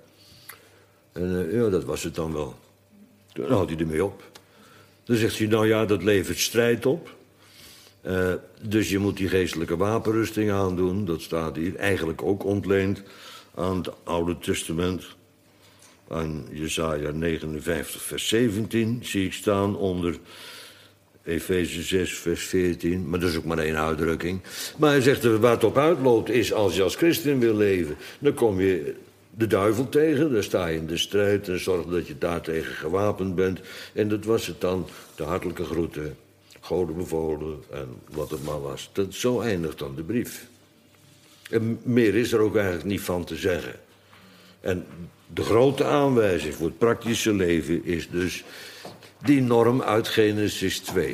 ja, dat was het dan wel. Dan houdt hij ermee op. Dan zegt hij, nou ja, dat levert strijd op. Dus je moet die geestelijke wapenrusting aandoen. Dat staat hier eigenlijk ook ontleend aan het Oude Testament. Aan Jesaja 59, vers 17 zie ik staan onder Efeze 6, vers 14. Maar dat is ook maar één uitdrukking. Maar hij zegt, waar het op uitloopt is, als je als christen wil leven, dan kom je de duivel tegen, daar sta je in de strijd en zorg dat je daartegen gewapend bent. En dat was het dan, de hartelijke groeten, Gode bevolen en wat het maar was. Zo eindigt dan de brief. En meer is er ook eigenlijk niet van te zeggen. En de grote aanwijzing voor het praktische leven is dus die norm uit Genesis 2.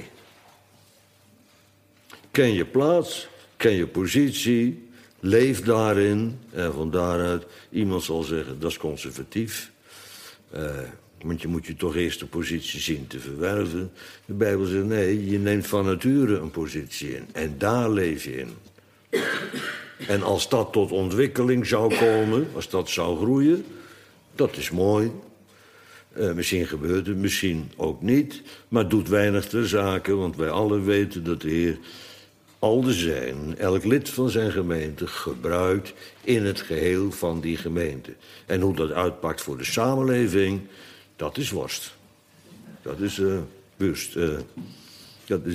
Ken je plaats, ken je positie, leef daarin en van daaruit, iemand zal zeggen, dat is conservatief. Want je moet je toch eerst de positie zien te verwerven. De Bijbel zegt, nee, je neemt van nature een positie in. En daar leef je in. En als dat tot ontwikkeling zou komen, als dat zou groeien, dat is mooi. Misschien gebeurt het, misschien ook niet. Maar het doet weinig ter zake, want wij allen weten dat de Heer al de zijn, elk lid van zijn gemeente, gebruikt in het geheel van die gemeente. En hoe dat uitpakt voor de samenleving, dat is worst. Dat is wust. Dat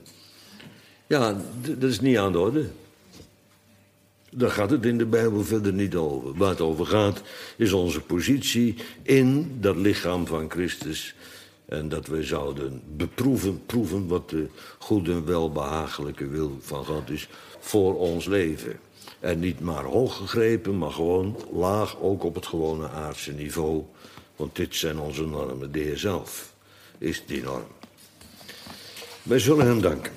is niet aan de orde. Daar gaat het in de Bijbel verder niet over. Waar het over gaat is onze positie in dat lichaam van Christus. En dat we zouden proeven wat de goede en welbehagelijke wil van God is voor ons leven. En niet maar hoog gegrepen, maar gewoon laag, ook op het gewone aardse niveau. Want dit zijn onze normen. De Heer zelf is die norm. Wij zullen hem danken.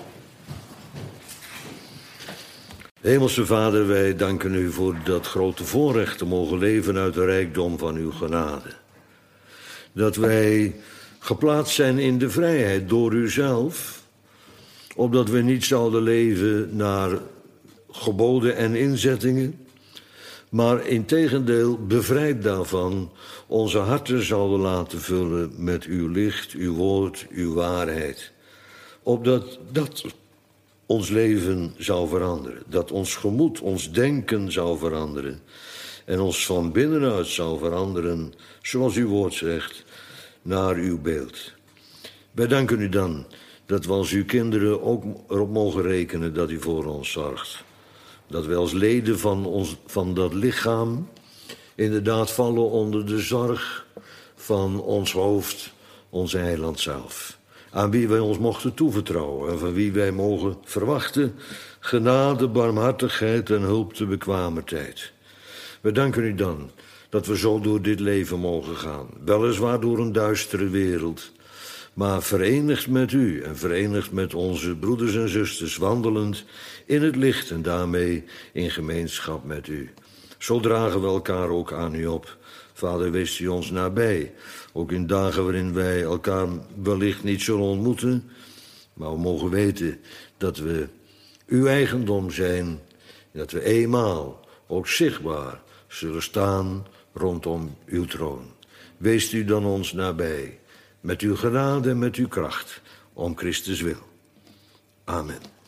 Hemelse Vader, wij danken u voor dat grote voorrecht te mogen leven uit de rijkdom van uw genade. Dat wij geplaatst zijn in de vrijheid door uzelf, opdat we niet zouden leven naar geboden en inzettingen, maar integendeel bevrijd daarvan onze harten zouden laten vullen met uw licht, uw woord, uw waarheid. Opdat dat ons leven zou veranderen, dat ons gemoed, ons denken zou veranderen en ons van binnenuit zou veranderen, zoals uw woord zegt, naar uw beeld. Wij danken u dan dat we als uw kinderen ook erop mogen rekenen dat u voor ons zorgt. Dat wij als leden van dat lichaam inderdaad vallen onder de zorg van ons hoofd, onze heiland zelf. aan wie wij ons mochten toevertrouwen en van wie wij mogen verwachten genade, barmhartigheid en hulp te bekwamer tijd. We danken u dan dat we zo door dit leven mogen gaan, weliswaar door een duistere wereld, maar verenigd met u en verenigd met onze broeders en zusters, wandelend in het licht en daarmee in gemeenschap met u. Zo dragen we elkaar ook aan u op. Vader, wees u ons nabij, ook in dagen waarin wij elkaar wellicht niet zullen ontmoeten, maar we mogen weten dat we uw eigendom zijn en dat we eenmaal ook zichtbaar zullen staan rondom uw troon. Wees u dan ons nabij, met uw genade en met uw kracht, om Christus wil. Amen.